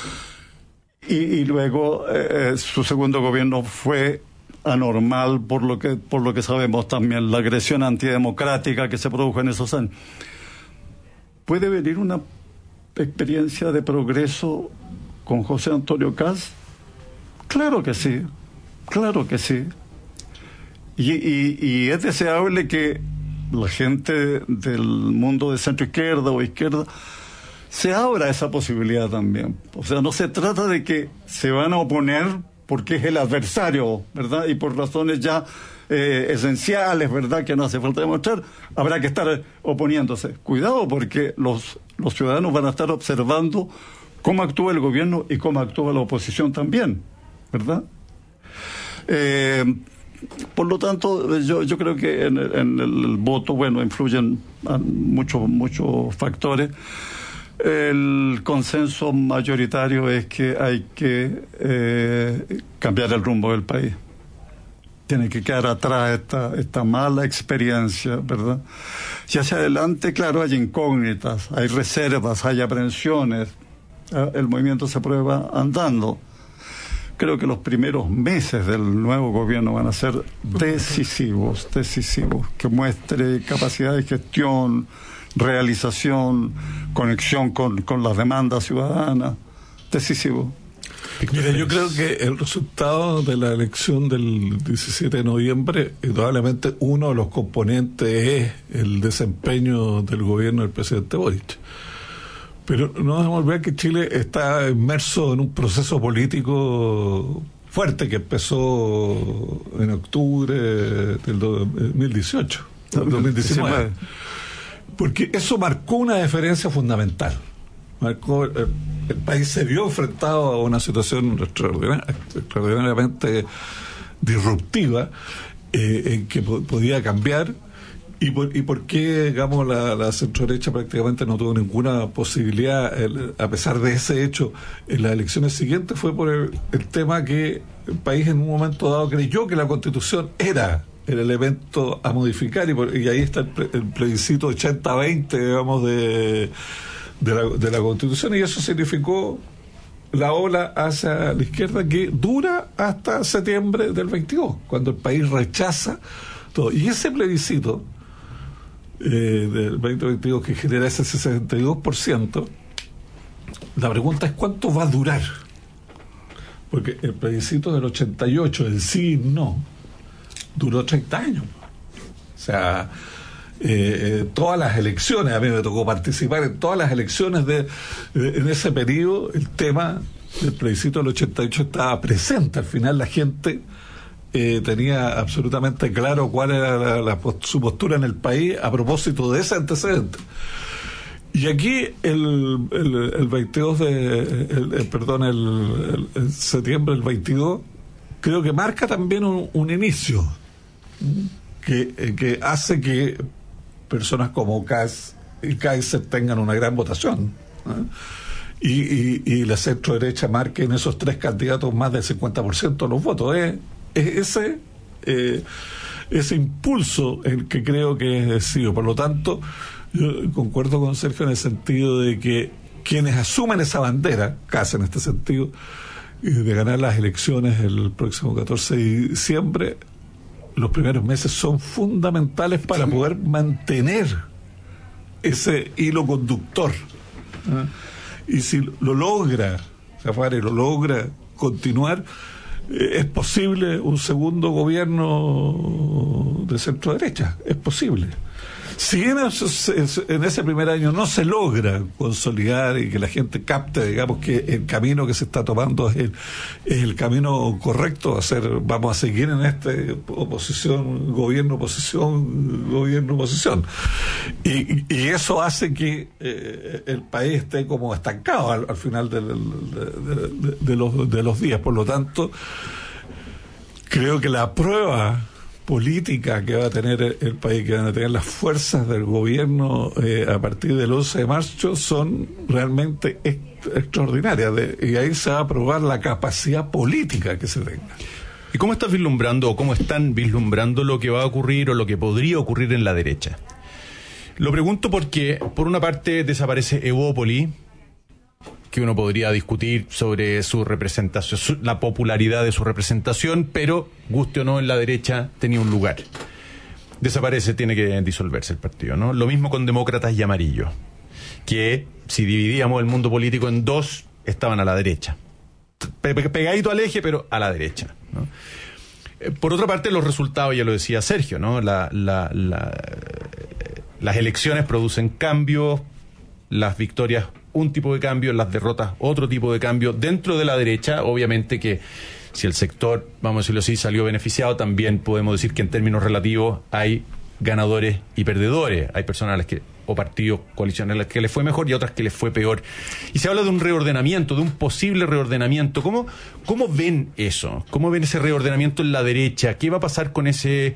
Y, y luego eh, su segundo gobierno fue anormal por lo que por lo que sabemos también, la agresión antidemocrática que se produjo en esos años. ¿Puede venir una experiencia de progreso con José Antonio Kast? Claro que sí, claro que sí. Y, y, y es deseable que la gente del mundo de centro izquierda o izquierda se abra esa posibilidad también. O sea, no se trata de que se van a oponer porque es el adversario, ¿verdad? Y por razones ya eh, esenciales, ¿verdad?, que no hace falta demostrar, habrá que estar oponiéndose. Cuidado, porque los, los ciudadanos van a estar observando cómo actúa el gobierno y cómo actúa la oposición también, ¿verdad? Eh, por lo tanto, yo, yo creo que en el, en el voto, bueno, influyen muchos, muchos factores. El consenso mayoritario es que hay que eh, cambiar el rumbo del país. Tiene que quedar atrás esta, esta mala experiencia, ¿verdad? Y hacia adelante, claro, hay incógnitas, hay reservas, hay aprensiones. El movimiento se prueba andando. Creo que los primeros meses del nuevo gobierno van a ser decisivos, decisivos, que muestre capacidad de gestión, realización, conexión con, con las demandas ciudadanas, decisivo. Mira, yo creo que el resultado de la elección del diecisiete de noviembre, indudablemente uno de los componentes es el desempeño del gobierno del presidente Boric. Pero no debemos olvidar que Chile está inmerso en un proceso político fuerte que empezó en octubre del dos mil dieciocho, dos mil diecinueve. Porque eso marcó una diferencia fundamental. Marcó, el, el país se vio enfrentado a una situación extraordinaria, extraordinariamente disruptiva eh, en que po- podía cambiar. ¿Y por, y por qué, digamos, la, la centro-derecha prácticamente no tuvo ninguna posibilidad, el, a pesar de ese hecho, en las elecciones siguientes? Fue por el, el tema que el país en un momento dado creyó que la Constitución era el elemento a modificar, y, por, y ahí está el, el plebiscito ochenta veinte, digamos, de, de, la, de la Constitución, y eso significó la ola hacia la izquierda que dura hasta septiembre del veintidós, cuando el país rechaza todo. Y ese plebiscito Eh, del veinte veintidós, que genera ese sesenta y dos por ciento, la pregunta es ¿cuánto va a durar? Porque el plebiscito del ochenta y ocho, el sí y no, duró treinta años. O sea, eh, eh, todas las elecciones, a mí me tocó participar en todas las elecciones de, de en ese periodo, el tema del plebiscito del ochenta y ocho estaba presente. Al final la gente Eh, tenía absolutamente claro cuál era la, la, su postura en el país a propósito de ese antecedente. Y aquí el, el, el veintidós de el, el, perdón el, el, el septiembre del veintidós creo que marca también un, un inicio que, que hace que personas como Kass y Kaiser tengan una gran votación, ¿eh? y, y, y la centro derecha marque en esos tres candidatos más del cincuenta por ciento de los votos. ¿eh? ese eh, ese impulso el que creo que es decisivo. Por lo tanto, yo concuerdo con Sergio en el sentido de que quienes asumen esa bandera, Kass en este sentido, de ganar las elecciones el próximo catorce de diciembre, los primeros meses son fundamentales para poder mantener ese hilo conductor. ¿Ah? Y si lo logra, Jafari, lo logra continuar, es posible un segundo gobierno de centro derecha, es posible. Si en, esos, en ese primer año no se logra consolidar y que la gente capte, digamos, que el camino que se está tomando es el, es el camino correcto, hacer, vamos a seguir en este oposición, gobierno, oposición, gobierno, oposición. Y, y eso hace que eh, el país esté como estancado al, al final de, de, de, de, los, de los días. Por lo tanto, creo que la prueba política que va a tener el, el país, que van a tener las fuerzas del gobierno eh, a partir del once de marzo, son realmente est- extraordinarias, de, y ahí se va a probar la capacidad política que se tenga. ¿Y cómo estás vislumbrando, o cómo están vislumbrando lo que va a ocurrir o lo que podría ocurrir en la derecha? Lo pregunto porque, por una parte, desaparece Evópoli, que uno podría discutir sobre su representación, su, la popularidad de su representación, pero, guste o no, en la derecha tenía un lugar. Desaparece, tiene que disolverse el partido, ¿no? Lo mismo con Demócratas y Amarillo, que si dividíamos el mundo político en dos, estaban a la derecha. Pe- pegadito al eje, pero a la derecha, ¿no? Eh, por otra parte, los resultados, ya lo decía Sergio, ¿no? La, la, la, las elecciones producen cambios, las victorias un tipo de cambio, las derrotas otro tipo de cambio. Dentro de la derecha, obviamente que si el sector, vamos a decirlo así, salió beneficiado, también podemos decir que en términos relativos hay ganadores y perdedores. Hay personas a las que, o partidos, coaliciones a las que les fue mejor y otras que les fue peor. Y se habla de un reordenamiento, de un posible reordenamiento. ¿Cómo, cómo ven eso? ¿Cómo ven ese reordenamiento en la derecha? ¿Qué va a pasar con ese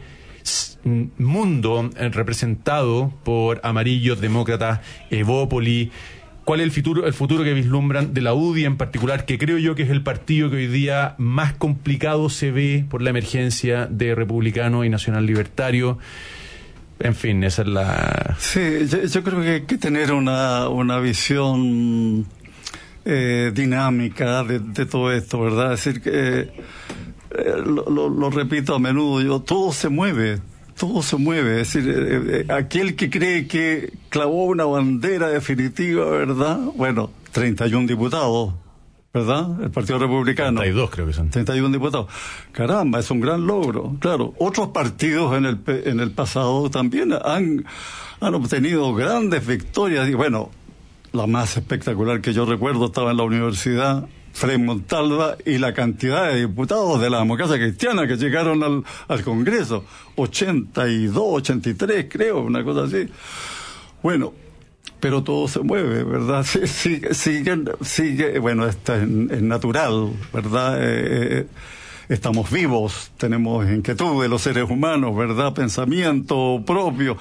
mundo representado por Amarillos, Demócratas, Evópoli? ¿Cuál es el futuro, el futuro que vislumbran de la U D I en particular, que creo yo que es el partido que hoy día más complicado se ve por la emergencia de Republicano y Nacional Libertario? En fin, esa es la... Sí, yo, yo creo que hay que tener una, una visión eh, dinámica de, de todo esto, ¿verdad? Es decir, que eh, lo, lo, lo repito a menudo, yo, todo se mueve. Todo se mueve, es decir, eh, eh, aquel que cree que clavó una bandera definitiva, ¿verdad? Bueno, treinta y uno diputados, ¿verdad? El Partido Republicano. treinta y dos creo que son. treinta y uno diputados. Caramba, es un gran logro. Claro, otros partidos en el en el pasado también han, han obtenido grandes victorias. Y bueno, la más espectacular que yo recuerdo estaba en la universidad, Frei Montalva, y la cantidad de diputados de la democracia cristiana que llegaron al, al Congreso, ochenta y dos, ochenta y tres creo, una cosa así. Bueno, pero todo se mueve, ¿verdad? Sí, sigue, sigue, sigue, bueno, esto es, es natural, ¿verdad? Eh, estamos vivos, tenemos inquietudes los seres humanos, ¿verdad? Pensamiento propio.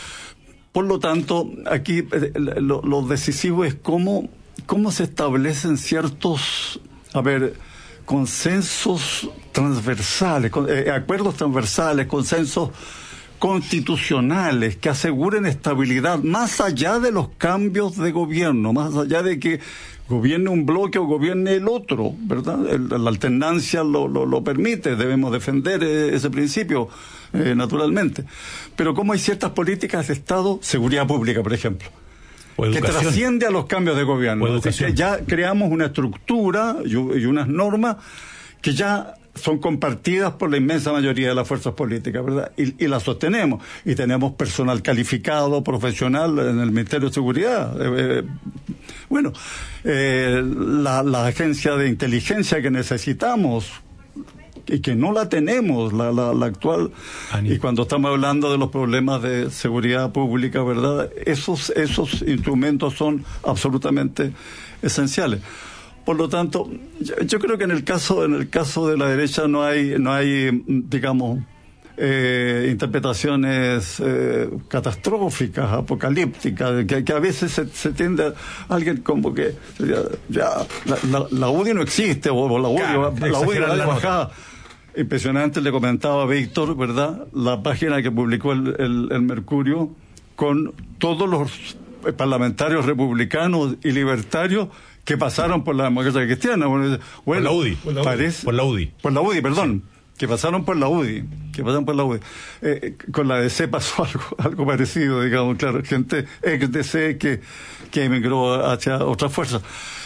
Por lo tanto, aquí eh, lo, lo decisivo es cómo, cómo se establecen ciertos, a ver, consensos transversales, con, eh, acuerdos transversales, consensos constitucionales que aseguren estabilidad más allá de los cambios de gobierno, más allá de que gobierne un bloque o gobierne el otro, ¿verdad? El, la alternancia lo, lo, lo permite, debemos defender eh, ese principio, eh, naturalmente. Pero como hay ciertas políticas de Estado, seguridad pública, por ejemplo, que trasciende a los cambios de gobierno. Es decir, que ya creamos una estructura y, y unas normas que ya son compartidas por la inmensa mayoría de las fuerzas políticas, ¿verdad? Y, y las sostenemos. Y tenemos personal calificado, profesional en el Ministerio de Seguridad. Eh, eh, bueno, eh, la, la agencia de inteligencia que necesitamos y que no la tenemos, la, la, la actual. Ani. Y cuando estamos hablando de los problemas de seguridad pública, ¿verdad? Esos, esos instrumentos son absolutamente esenciales. Por lo tanto, yo, yo creo que en el caso en el caso de la derecha no hay no hay digamos eh, interpretaciones eh, catastróficas, apocalípticas, que, que a veces se, se tiende a alguien como que ya, ya la, la, la U D I no existe, o la U D I, claro, la U D I va a la bajada. Impresionante, le comentaba a Víctor, ¿verdad? La página que publicó el, el, el Mercurio con todos los parlamentarios republicanos y libertarios que pasaron por la democracia cristiana. Bueno, por la U D I. Por la U D I. Parece, por la U D I. Por la U D I, perdón. Sí. Que pasaron por la U D I. Que pasaron por la U D I. Eh, con la D C pasó algo, algo parecido, digamos, claro. Gente ex D C que, que emigró hacia otras fuerzas.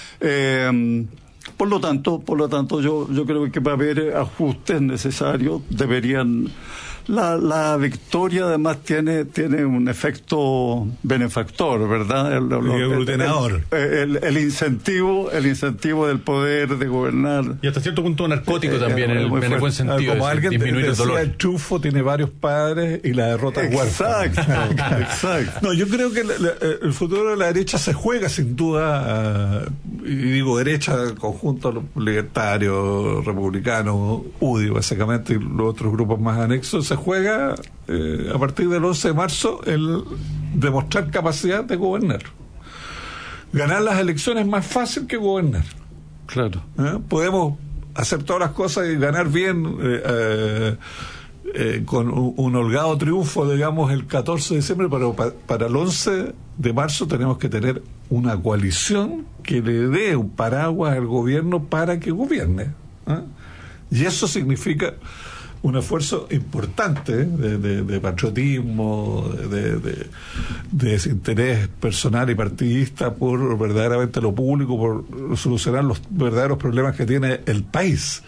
Eh, por lo tanto, por lo tanto, yo, yo creo que va a haber ajustes necesarios. Deberían. La, la victoria además tiene tiene un efecto benefactor, ¿verdad? El, el, el, el, el incentivo el incentivo del poder de gobernar. Y hasta cierto punto narcótico eh, también, eh, en el buen sentido. Como de alguien disminuir decía, el dolor. El triunfo tiene varios padres y la derrota es huérfana. Exacto, exacto. No, yo creo que la, la, el futuro de la derecha se juega sin duda, uh, y digo derecha, conjunto los libertarios, republicanos, U D I básicamente, y los otros grupos más anexos, se juega eh, a partir del once de marzo el demostrar capacidad de gobernar. Ganar las elecciones es más fácil que gobernar. Claro. ¿Eh? Podemos hacer todas las cosas y ganar bien eh, eh, eh, con un, un holgado triunfo, digamos, el catorce de diciembre, pero pa, para el once de marzo tenemos que tener una coalición que le dé un paraguas al gobierno para que gobierne. ¿Eh? Y eso significa un esfuerzo importante de, de, de patriotismo, de, de, de desinterés personal y partidista por verdaderamente lo público, por solucionar los verdaderos problemas que tiene el país.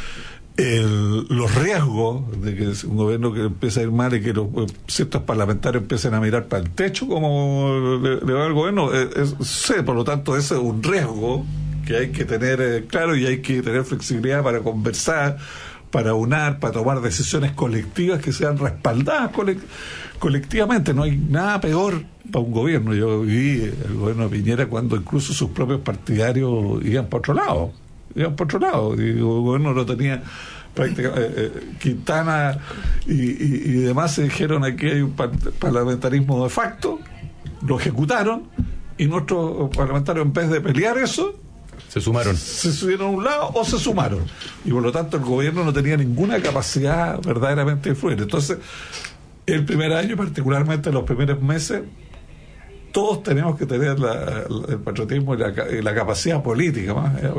El, los riesgos de que un gobierno que empiece a ir mal y que los ciertos parlamentarios empiecen a mirar para el techo como le, le va al gobierno, es, es, sé, por lo tanto ese es un riesgo que hay que tener eh, claro, y hay que tener flexibilidad para conversar, para unar, para tomar decisiones colectivas que sean respaldadas cole- colectivamente. No hay nada peor para un gobierno. Yo viví el gobierno de Piñera cuando incluso sus propios partidarios iban por otro lado. Iban por otro lado. Y el gobierno no tenía prácticamente. Eh, eh, Quintana y, y, y demás se dijeron: aquí hay un parlamentarismo de facto, lo ejecutaron, y nuestros parlamentarios, en vez de pelear eso, se sumaron. Se subieron a un lado o se sumaron. Y por lo tanto el gobierno no tenía ninguna capacidad verdaderamente de influir. Entonces, el primer año, particularmente los primeros meses, todos tenemos que tener la, la, el patriotismo y la, y la capacidad política más, ¿eh?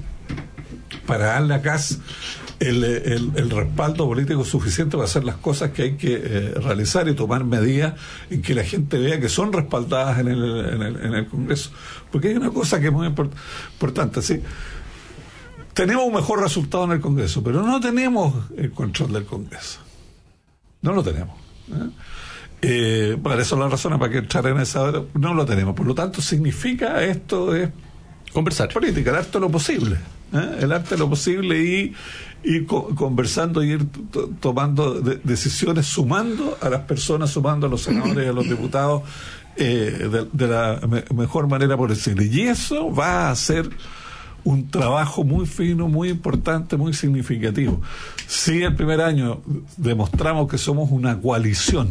para darle a Kast el, el, el respaldo político suficiente para hacer las cosas que hay que eh, realizar y tomar medidas en que la gente vea que son respaldadas en el, en el, en el Congreso. Porque hay una cosa que es muy import- importante, ¿sí? Tenemos un mejor resultado en el Congreso, pero no tenemos el control del Congreso. No lo tenemos. ¿eh? Eh, para eso las razones para que entrar en esa hora, no lo tenemos. Por lo tanto, significa esto es conversar. Política, el arte de lo posible. ¿eh? El arte de lo posible y ir co- conversando y ir t- tomando de- decisiones, sumando a las personas, sumando a los senadores y a los diputados eh, de, de la me- mejor manera posible. Y eso va a ser un trabajo muy fino, muy importante, muy significativo. Sí, el primer año demostramos que somos una coalición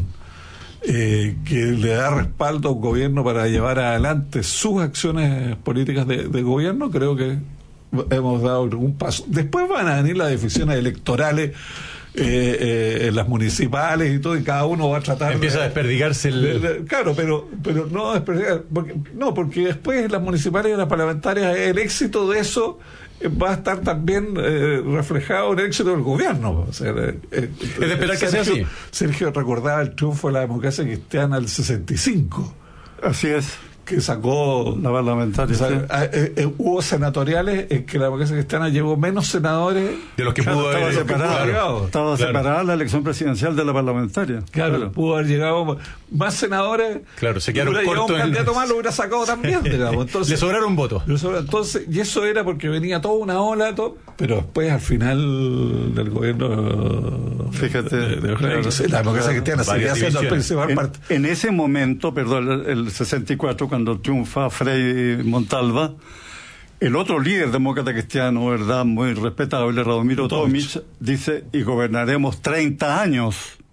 eh, que le da respaldo a un gobierno para llevar adelante sus acciones políticas de, de gobierno. Creo que hemos dado algún paso. Después van a venir las decisiones electorales, Eh, eh, en las municipales y todo, y cada uno va a tratar empieza de, a desperdigarse el... de, de, claro, pero pero no desperdigar, porque, no, porque después en las municipales y en las parlamentarias el éxito de eso va a estar también eh, reflejado en el éxito del gobierno. O sea, eh, eh, es de esperar que sea así. Sergio recordaba el triunfo de la democracia cristiana del sesenta y cinco. Así es. Que sacó la parlamentaria. O sea, sí. eh, eh, hubo senatoriales en que la democracia cristiana llevó menos senadores de los que claro, pudo haber separada, llegado. Estaba claro. separada la elección presidencial de la parlamentaria. Claro, claro. pudo haber llegado más senadores. Claro, se quedaron cortos. Un candidato más lo hubiera sacado también, digamos. Entonces, le sobraron votos. Entonces, y eso era porque venía toda una ola, todo, pero después al final del gobierno. Fíjate, de, de, de, claro, de, la democracia cristiana seguía siendo el principal parte. En ese momento, perdón, el, el sesenta y cuatro, cuando triunfa Frei Montalva, el otro líder demócrata cristiano, verdad, muy respetable, Radomiro Tomic, dice, y gobernaremos treinta años.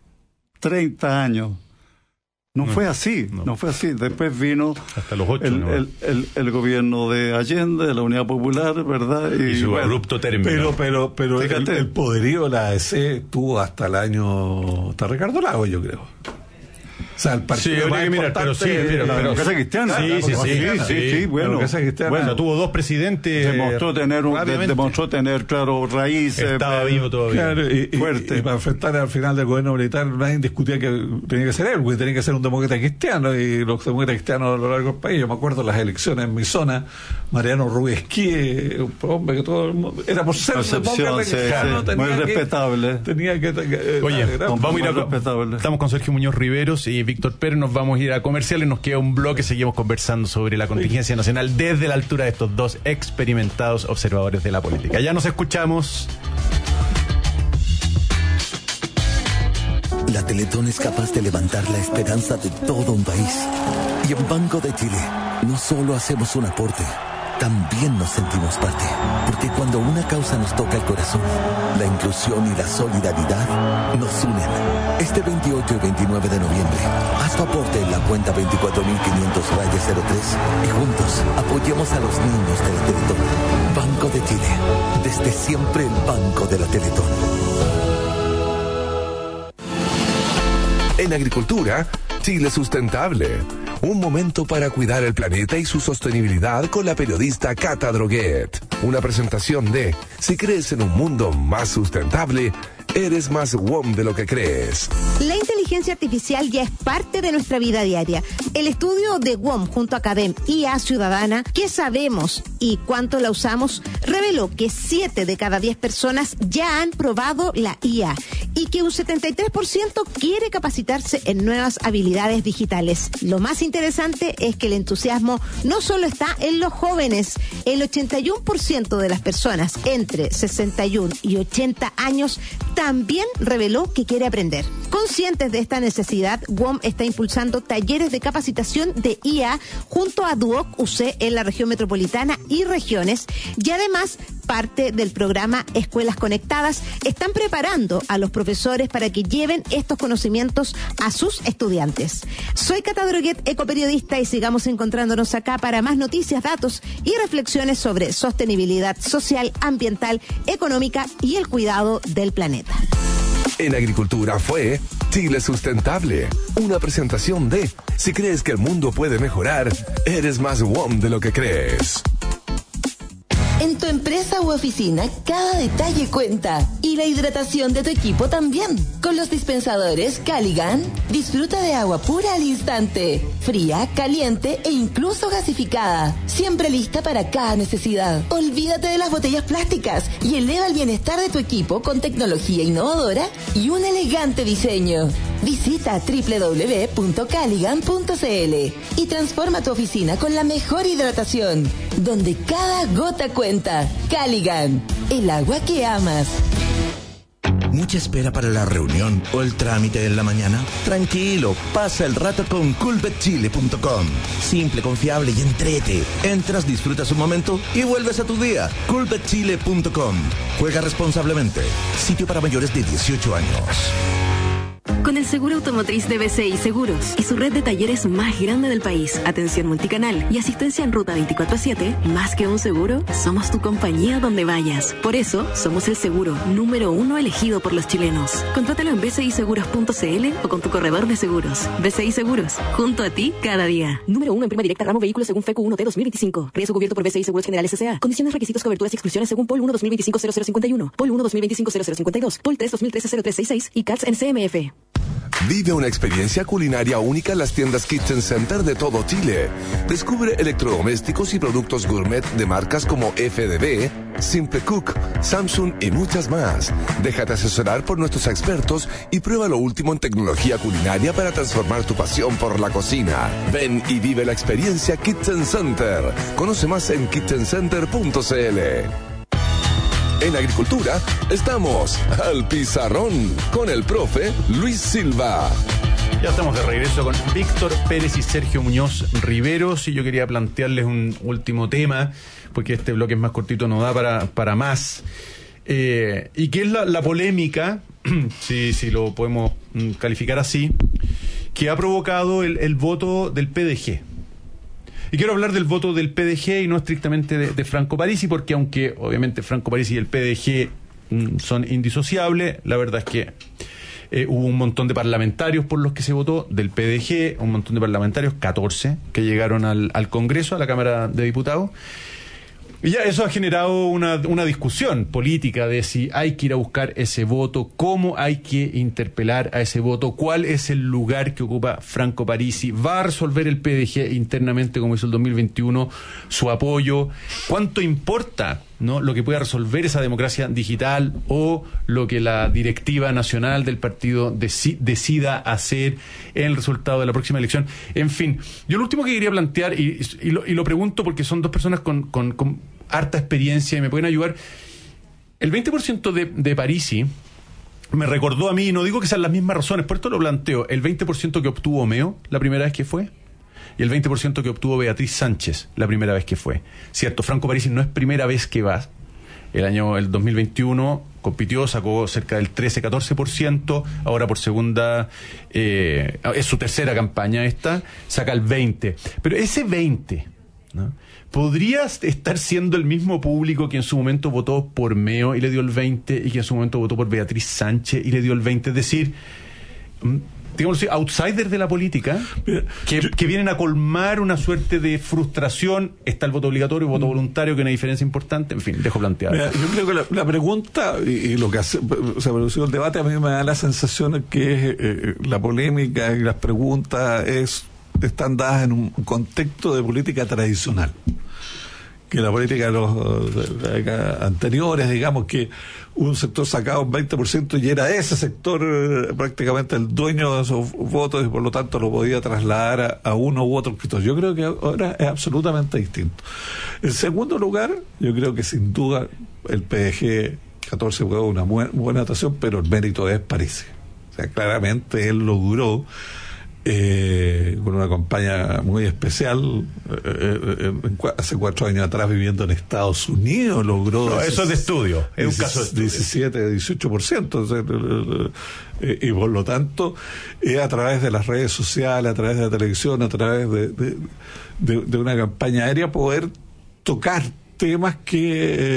treinta años. No, no fue así, no. no fue así. Después vino hasta los ocho, el, ¿no? el, el, el gobierno de Allende, de la Unidad Popular, ¿verdad? Y, y su bueno, abrupto término. Pero, pero, pero el, el poderío de la A D C tuvo hasta el año, hasta Ricardo Lagos, yo creo. O sea, el partido sí, más mirar, pero sí, mira, la democracia cristiana. Sí, sí, sí, sí, sí, sí, bueno. Bueno, tuvo dos presidentes. Demostró tener, un, de, demostró tener, claro, raíces. Estaba eh, vivo todavía. Claro, y, fuerte. Y, y para enfrentar al final del gobierno militar, nadie discutía que tenía que ser él, porque tenía que ser un demócrata cristiano, y los demócratas cristianos a lo largo del país. Yo me acuerdo de las elecciones en mi zona, Mariano Rubesquí, un hombre que todo el mundo, era por ser demócrata sí, cristiano, sí, muy que, respetable. Tenía que. Eh, Oye, era, vamos a ir a. Estamos con Sergio Muñoz Riveros y Víctor Pérez, nos vamos Vamos a ir a comerciales, nos queda un bloque, seguimos conversando sobre la contingencia nacional desde la altura de estos dos experimentados observadores de la política. Ya nos escuchamos. La Teletón es capaz de levantar la esperanza de todo un país. Y en Banco de Chile no solo hacemos un aporte, también nos sentimos parte. Porque cuando una causa nos toca el corazón, la inclusión y la solidaridad nos unen. Este veintiocho y veintinueve de noviembre, haz tu aporte en la cuenta veinticuatro mil quinientos cero tres y juntos apoyemos a los niños de la Teletón. Banco de Chile, desde siempre el Banco de la Teletón. En agricultura, Chile Sustentable. Un momento para cuidar el planeta y su sostenibilidad con la periodista Cata Droguet. Una presentación de Si crees en un mundo más sustentable, eres más W O M de lo que crees. La inteligencia artificial ya es parte de nuestra vida diaria. El estudio de W O M junto a Academ I A Ciudadana, ¿qué sabemos y cuánto la usamos?, reveló que siete de cada diez personas ya han probado la I A y que un setenta y tres por ciento quiere capacitarse en nuevas habilidades digitales. Lo más interesante es que el entusiasmo no solo está en los jóvenes. El ochenta y uno por ciento de las personas entre sesenta y uno y ochenta años también reveló que quiere aprender. Conscientes de esta necesidad, W O M está impulsando talleres de capacitación de I A junto a Duoc U C en la región metropolitana y regiones, y además parte del programa Escuelas Conectadas están preparando a los profesores para que lleven estos conocimientos a sus estudiantes. Soy Cata Droguet, ecoperiodista, y sigamos encontrándonos acá para más noticias, datos y reflexiones sobre sostenibilidad social, ambiental, económica y el cuidado del planeta. En agricultura fue Chile Sustentable, una presentación de Si crees que el mundo puede mejorar, eres más W O M de lo que crees. En tu empresa u oficina, cada detalle cuenta. Y la hidratación de tu equipo también. Con los dispensadores Caligan, disfruta de agua pura al instante. Fría, caliente e incluso gasificada. Siempre lista para cada necesidad. Olvídate de las botellas plásticas y eleva el bienestar de tu equipo con tecnología innovadora y un elegante diseño. Visita doble u doble u doble u punto caligan punto c l y transforma tu oficina con la mejor hidratación, donde cada gota cuenta. Caligan, el agua que amas. ¿Mucha espera para la reunión o el trámite en la mañana? Tranquilo, pasa el rato con coolbet chile punto com. Simple, confiable y entrete. Entras, disfrutas un momento y vuelves a tu día. coolbet chile punto com. Juega responsablemente. Sitio para mayores de dieciocho años. Con el seguro automotriz de B C I Seguros y su red de talleres más grande del país, atención multicanal y asistencia en ruta veinticuatro siete, más que un seguro, somos tu compañía donde vayas. Por eso, somos el seguro número uno elegido por los chilenos. Contrátalo en b c i seguros punto c l o con tu corredor de seguros. B C I Seguros, junto a ti cada día. Número uno en prima directa ramo vehículos según F E C U uno T dos mil veinticinco. Riesgo cubierto por B C I Seguros Generales S A. Condiciones, requisitos, coberturas y exclusiones según P O L uno dos mil veinticinco cero cero cincuenta y uno, P O L uno dos mil veinticinco cero cero cincuenta y dos, P O L tres dos mil trece cero tres sesenta y seis y C A T S en C M F. Vive una experiencia culinaria única en las tiendas Kitchen Center de todo Chile. Descubre electrodomésticos y productos gourmet de marcas como F D B, Simple Cook, Samsung y muchas más. Déjate asesorar por nuestros expertos y prueba lo último en tecnología culinaria para transformar tu pasión por la cocina. Ven y vive la experiencia Kitchen Center. Conoce más en kitchen center punto c l. En agricultura, estamos al pizarrón con el profe Luis Silva. Ya estamos de regreso con Víctor Pérez y Sergio Muñoz Riveros, y yo quería plantearles un último tema, porque este bloque es más cortito, no da para, para más, eh, y que es la, la polémica, si, si lo podemos calificar así, que ha provocado el, el voto del P D G. Y quiero hablar del voto del P D G y no estrictamente de, de Franco Parisi, porque aunque obviamente Franco Parisi y el P D G mm, son indisociables, la verdad es que eh, hubo un montón de parlamentarios por los que se votó del P D G, un montón de parlamentarios, catorce, que llegaron al, al Congreso, a la Cámara de Diputados. Y ya eso ha generado una, una discusión política de si hay que ir a buscar ese voto, cómo hay que interpelar a ese voto, cuál es el lugar que ocupa Franco Parisi, va a resolver el P D G internamente como hizo el dos mil veintiuno, su apoyo, cuánto importa, ¿no?, lo que pueda resolver esa democracia digital o lo que la directiva nacional del partido deci- decida hacer en el resultado de la próxima elección. En fin, yo lo último que quería plantear, y, y, lo, y lo pregunto porque son dos personas con, con, con harta experiencia y me pueden ayudar. El veinte por ciento de, de Parisi me recordó a mí, no digo que sean las mismas razones, por esto lo planteo, el veinte por ciento que obtuvo Omeo la primera vez que fue, y el veinte por ciento que obtuvo Beatriz Sánchez la primera vez que fue. Cierto, Franco Parisi no es primera vez que va. El año el dos mil veintiuno compitió, sacó cerca del trece a catorce por ciento, ahora por segunda, eh, es su tercera campaña esta, saca el veinte por ciento. Pero ese veinte por ciento, ¿no?, ¿podría estar siendo el mismo público que en su momento votó por Meo y le dio el veinte por ciento y que en su momento votó por Beatriz Sánchez y le dio el veinte por ciento? Es decir, digamos así, outsiders de la política que, yo, que vienen a colmar una suerte de frustración. Está el voto obligatorio, el voto voluntario, que es una diferencia importante. En fin, dejo planteado. Mira, yo creo que la, la pregunta y, y lo que hace, se ha producido el debate, a mí me da la sensación de que eh, la polémica y las preguntas es están dadas en un contexto de política tradicional, que la política de los de, de anteriores, digamos que un sector sacaba un veinte por ciento y era ese sector eh, prácticamente el dueño de esos votos y por lo tanto lo podía trasladar a, a uno u otro escritor. Yo creo que ahora es absolutamente distinto. En segundo lugar, yo creo que sin duda el P D G catorce fue una buena, buena actuación, pero el mérito es Parisi. O sea, claramente él logró Eh, con una campaña muy especial, eh, eh, hace cuatro años atrás viviendo en Estados Unidos logró no, eso es de estudio, es un caso de estudio. diecisiete, dieciocho por ciento, o sea, eh, y por lo tanto eh, a través de las redes sociales, a través de la televisión, a través de, de, de, de una campaña aérea poder tocar temas que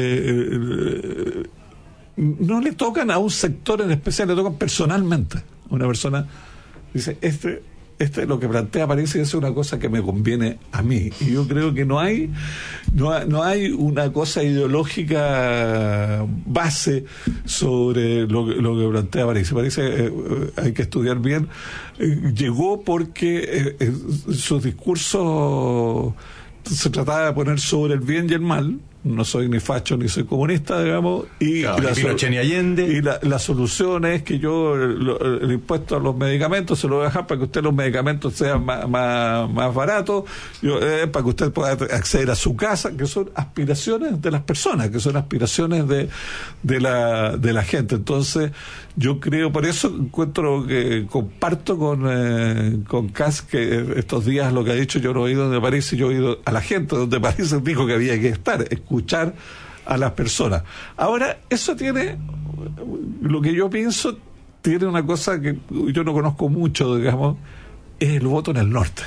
eh, no le tocan a un sector en especial, le tocan personalmente. Una persona dice, este Este es lo que plantea Parisi, es una cosa que me conviene a mí. Y yo creo que no hay no hay, no hay una cosa ideológica base sobre lo, lo que plantea Parisi. Parisi eh, hay que estudiar bien. Eh, llegó porque eh, eh, su discurso se trataba de poner sobre el bien y el mal, no soy ni facho ni soy comunista, digamos, y, claro, y, la, Pinochet ni Allende. y la, la solución es que yo el, el impuesto a los medicamentos se lo voy a dejar para que usted los medicamentos sean más, más, más baratos, yo, eh, para que usted pueda acceder a su casa, que son aspiraciones de las personas, que son aspiraciones de, de la de la gente. Entonces yo creo, por eso encuentro que comparto con eh, con Kass que estos días lo que ha dicho, yo no he ido de París y yo he ido a la gente donde París dijo que había que estar, escuchar a las personas. Ahora, eso tiene, lo que yo pienso, tiene una cosa que yo no conozco mucho, digamos, es el voto en el norte.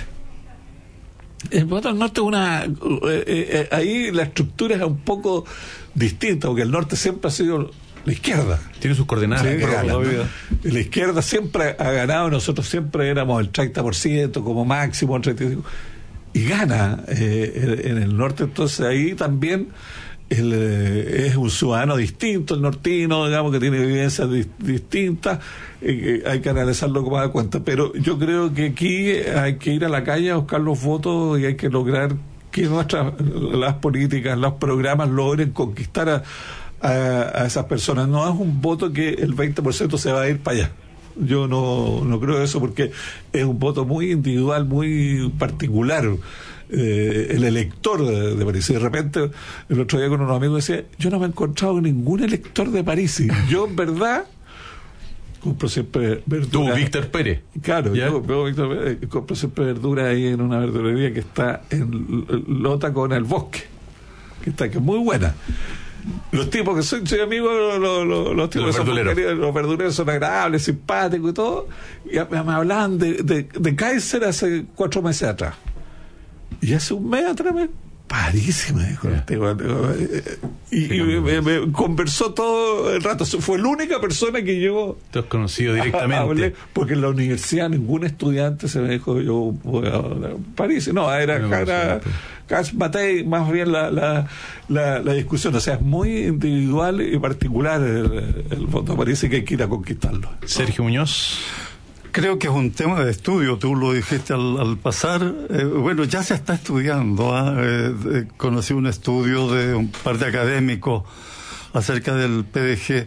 El voto en el norte es una... Eh, eh, ahí la estructura es un poco distinta, porque el norte siempre ha sido la izquierda. Tiene sus coordenadas. Sí, por la, la vida. la izquierda siempre ha ganado, nosotros siempre éramos el treinta por ciento como máximo, el treinta y cinco por ciento, y gana eh, en el norte. Entonces ahí también el, eh, es un ciudadano distinto, el nortino, digamos, que tiene vivencias di- distintas, eh, hay que analizarlo como da cuenta. Pero yo creo que aquí hay que ir a la calle a buscar los votos y hay que lograr que nuestras las políticas, los programas logren conquistar a A, a esas personas. No es un voto que el veinte por ciento se va a ir para allá. Yo no, no creo eso, porque es un voto muy individual, muy particular. Eh, el elector de, de París. Y de repente, el otro día con unos amigos decía, yo no me he encontrado con ningún elector de París. Y yo, en verdad, compro siempre verdura. Tú, Víctor Pérez. Claro, ¿Ya? yo, yo Víctor Pérez, compro siempre verdura ahí en una verdulería que está en Lota con el Bosque, que está que es muy buena. Los tipos que soy, soy amigo, los, los, los tipos Los que son verduleros. queridos, los verduleros son agradables, simpáticos y todo, y me, me hablaban de, de, de Kaiser hace cuatro meses atrás, y hace un mes atrás me París, me dijo el tipo, y, y me, me, me conversó todo el rato. Fue la única persona que yo te has conocido directamente. Hablé, porque en la universidad ningún estudiante se me dijo yo voy a París. No, era, era Kass Matei, más bien la, la, la, la discusión. O sea, es muy individual y particular el, el voto. Parece que hay que ir a conquistarlo. Sergio Muñoz. Creo que es un tema de estudio, tú lo dijiste al, al pasar. Eh, bueno, ya se está estudiando. ¿eh? Eh, eh, conocí un estudio de un par de académicos acerca del P D G,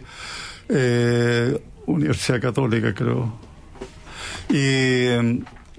eh, Universidad Católica, creo. Y, eh,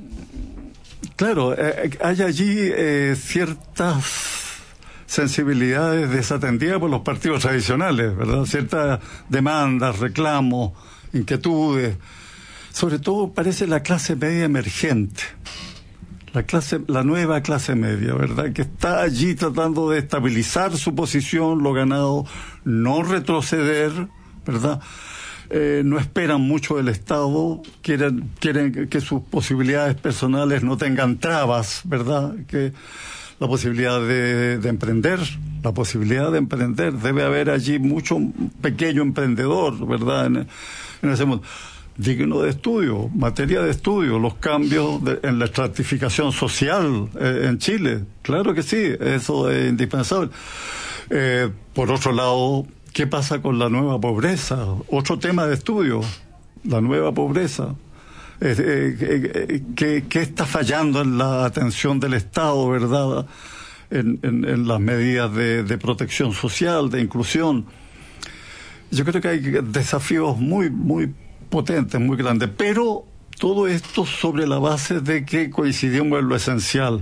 claro, eh, hay allí eh, ciertas sensibilidades desatendidas por los partidos tradicionales, ¿verdad? Ciertas demandas, reclamos, inquietudes. Sobre todo parece la clase media emergente, la clase, la nueva clase media, ¿verdad? Que está allí tratando de estabilizar su posición, lo ganado, no retroceder, ¿verdad? Eh, no esperan mucho del Estado, quieren, quieren que sus posibilidades personales no tengan trabas, ¿verdad? Que la posibilidad de, de emprender, la posibilidad de emprender, debe haber allí mucho pequeño emprendedor, ¿verdad? En, en ese mundo. Digno de estudio, materia de estudio, los cambios de, en la estratificación social eh, en Chile. Claro que sí, eso es indispensable. Eh, por otro lado, ¿qué pasa con la nueva pobreza? Otro tema de estudio, la nueva pobreza. Eh, eh, eh, ¿qué, ¿Qué está fallando en la atención del Estado, verdad? En, en, en las medidas de, de protección social, de inclusión. Yo creo que hay desafíos muy, muy potentes, muy grandes, pero todo esto sobre la base de que coincidimos en lo esencial.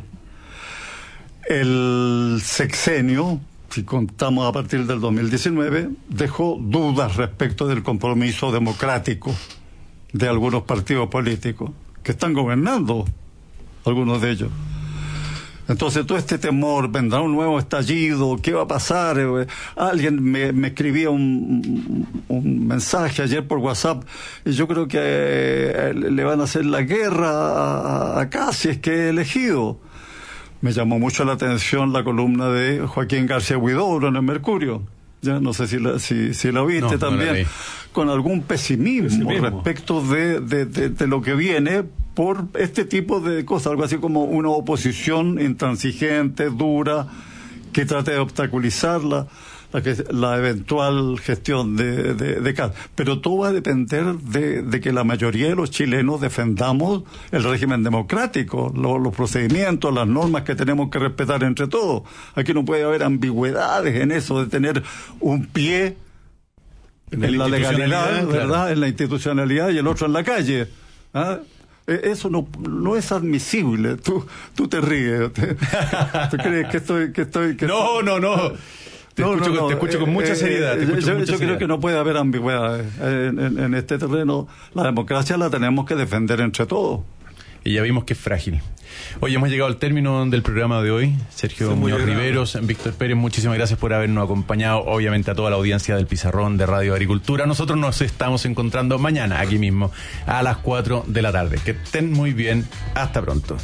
El sexenio, si contamos a partir del dos mil diecinueve, dejó dudas respecto del compromiso democrático de algunos partidos políticos que están gobernando, algunos de ellos. Entonces todo este temor, vendrá un nuevo estallido, ¿qué va a pasar? Eh, alguien me, me escribía un, un mensaje ayer por WhatsApp y yo creo que eh, le van a hacer la guerra a, a Kass si es que es elegido. Me llamó mucho la atención la columna de Joaquín García Huidobro en el Mercurio. Ya no sé si la, si, si la viste no, también, no con algún pesimismo, pesimismo. respecto de, de, de, de lo que viene por este tipo de cosas, algo así como una oposición intransigente, dura, que trate de obstaculizar la, la, que, la eventual gestión de, de, de Kast. Pero todo va a depender de, de que la mayoría de los chilenos defendamos el régimen democrático, lo, los procedimientos, las normas que tenemos que respetar entre todos. Aquí no puede haber ambigüedades en eso de tener un pie en, en la legalidad, ¿verdad? Claro. En la institucionalidad y el otro en la calle. ¿Ah? Eso no, no es admisible. Tú, tú te ríes. ¿Te, ¿tú crees que estoy, que estoy, que no, estoy... no, no. Te, no, escucho, no, no. te escucho con mucha seriedad. Eh, te yo con mucha yo seriedad. creo que no puede haber ambigüedades. En, en, en este terreno, la democracia la tenemos que defender entre todos. Y ya vimos que es frágil. Hoy hemos llegado al término del programa de hoy. Sergio Muñoz Riveros, Víctor Pérez, muchísimas gracias por habernos acompañado. Obviamente a toda la audiencia del Pizarrón de Radio Agricultura. Nosotros nos estamos encontrando mañana aquí mismo a las cuatro de la tarde. Que estén muy bien. Hasta pronto.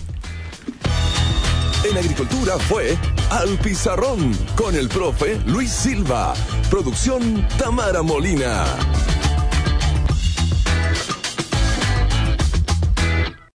En Agricultura fue Al Pizarrón con el profe Luis Silva. Producción Tamara Molina.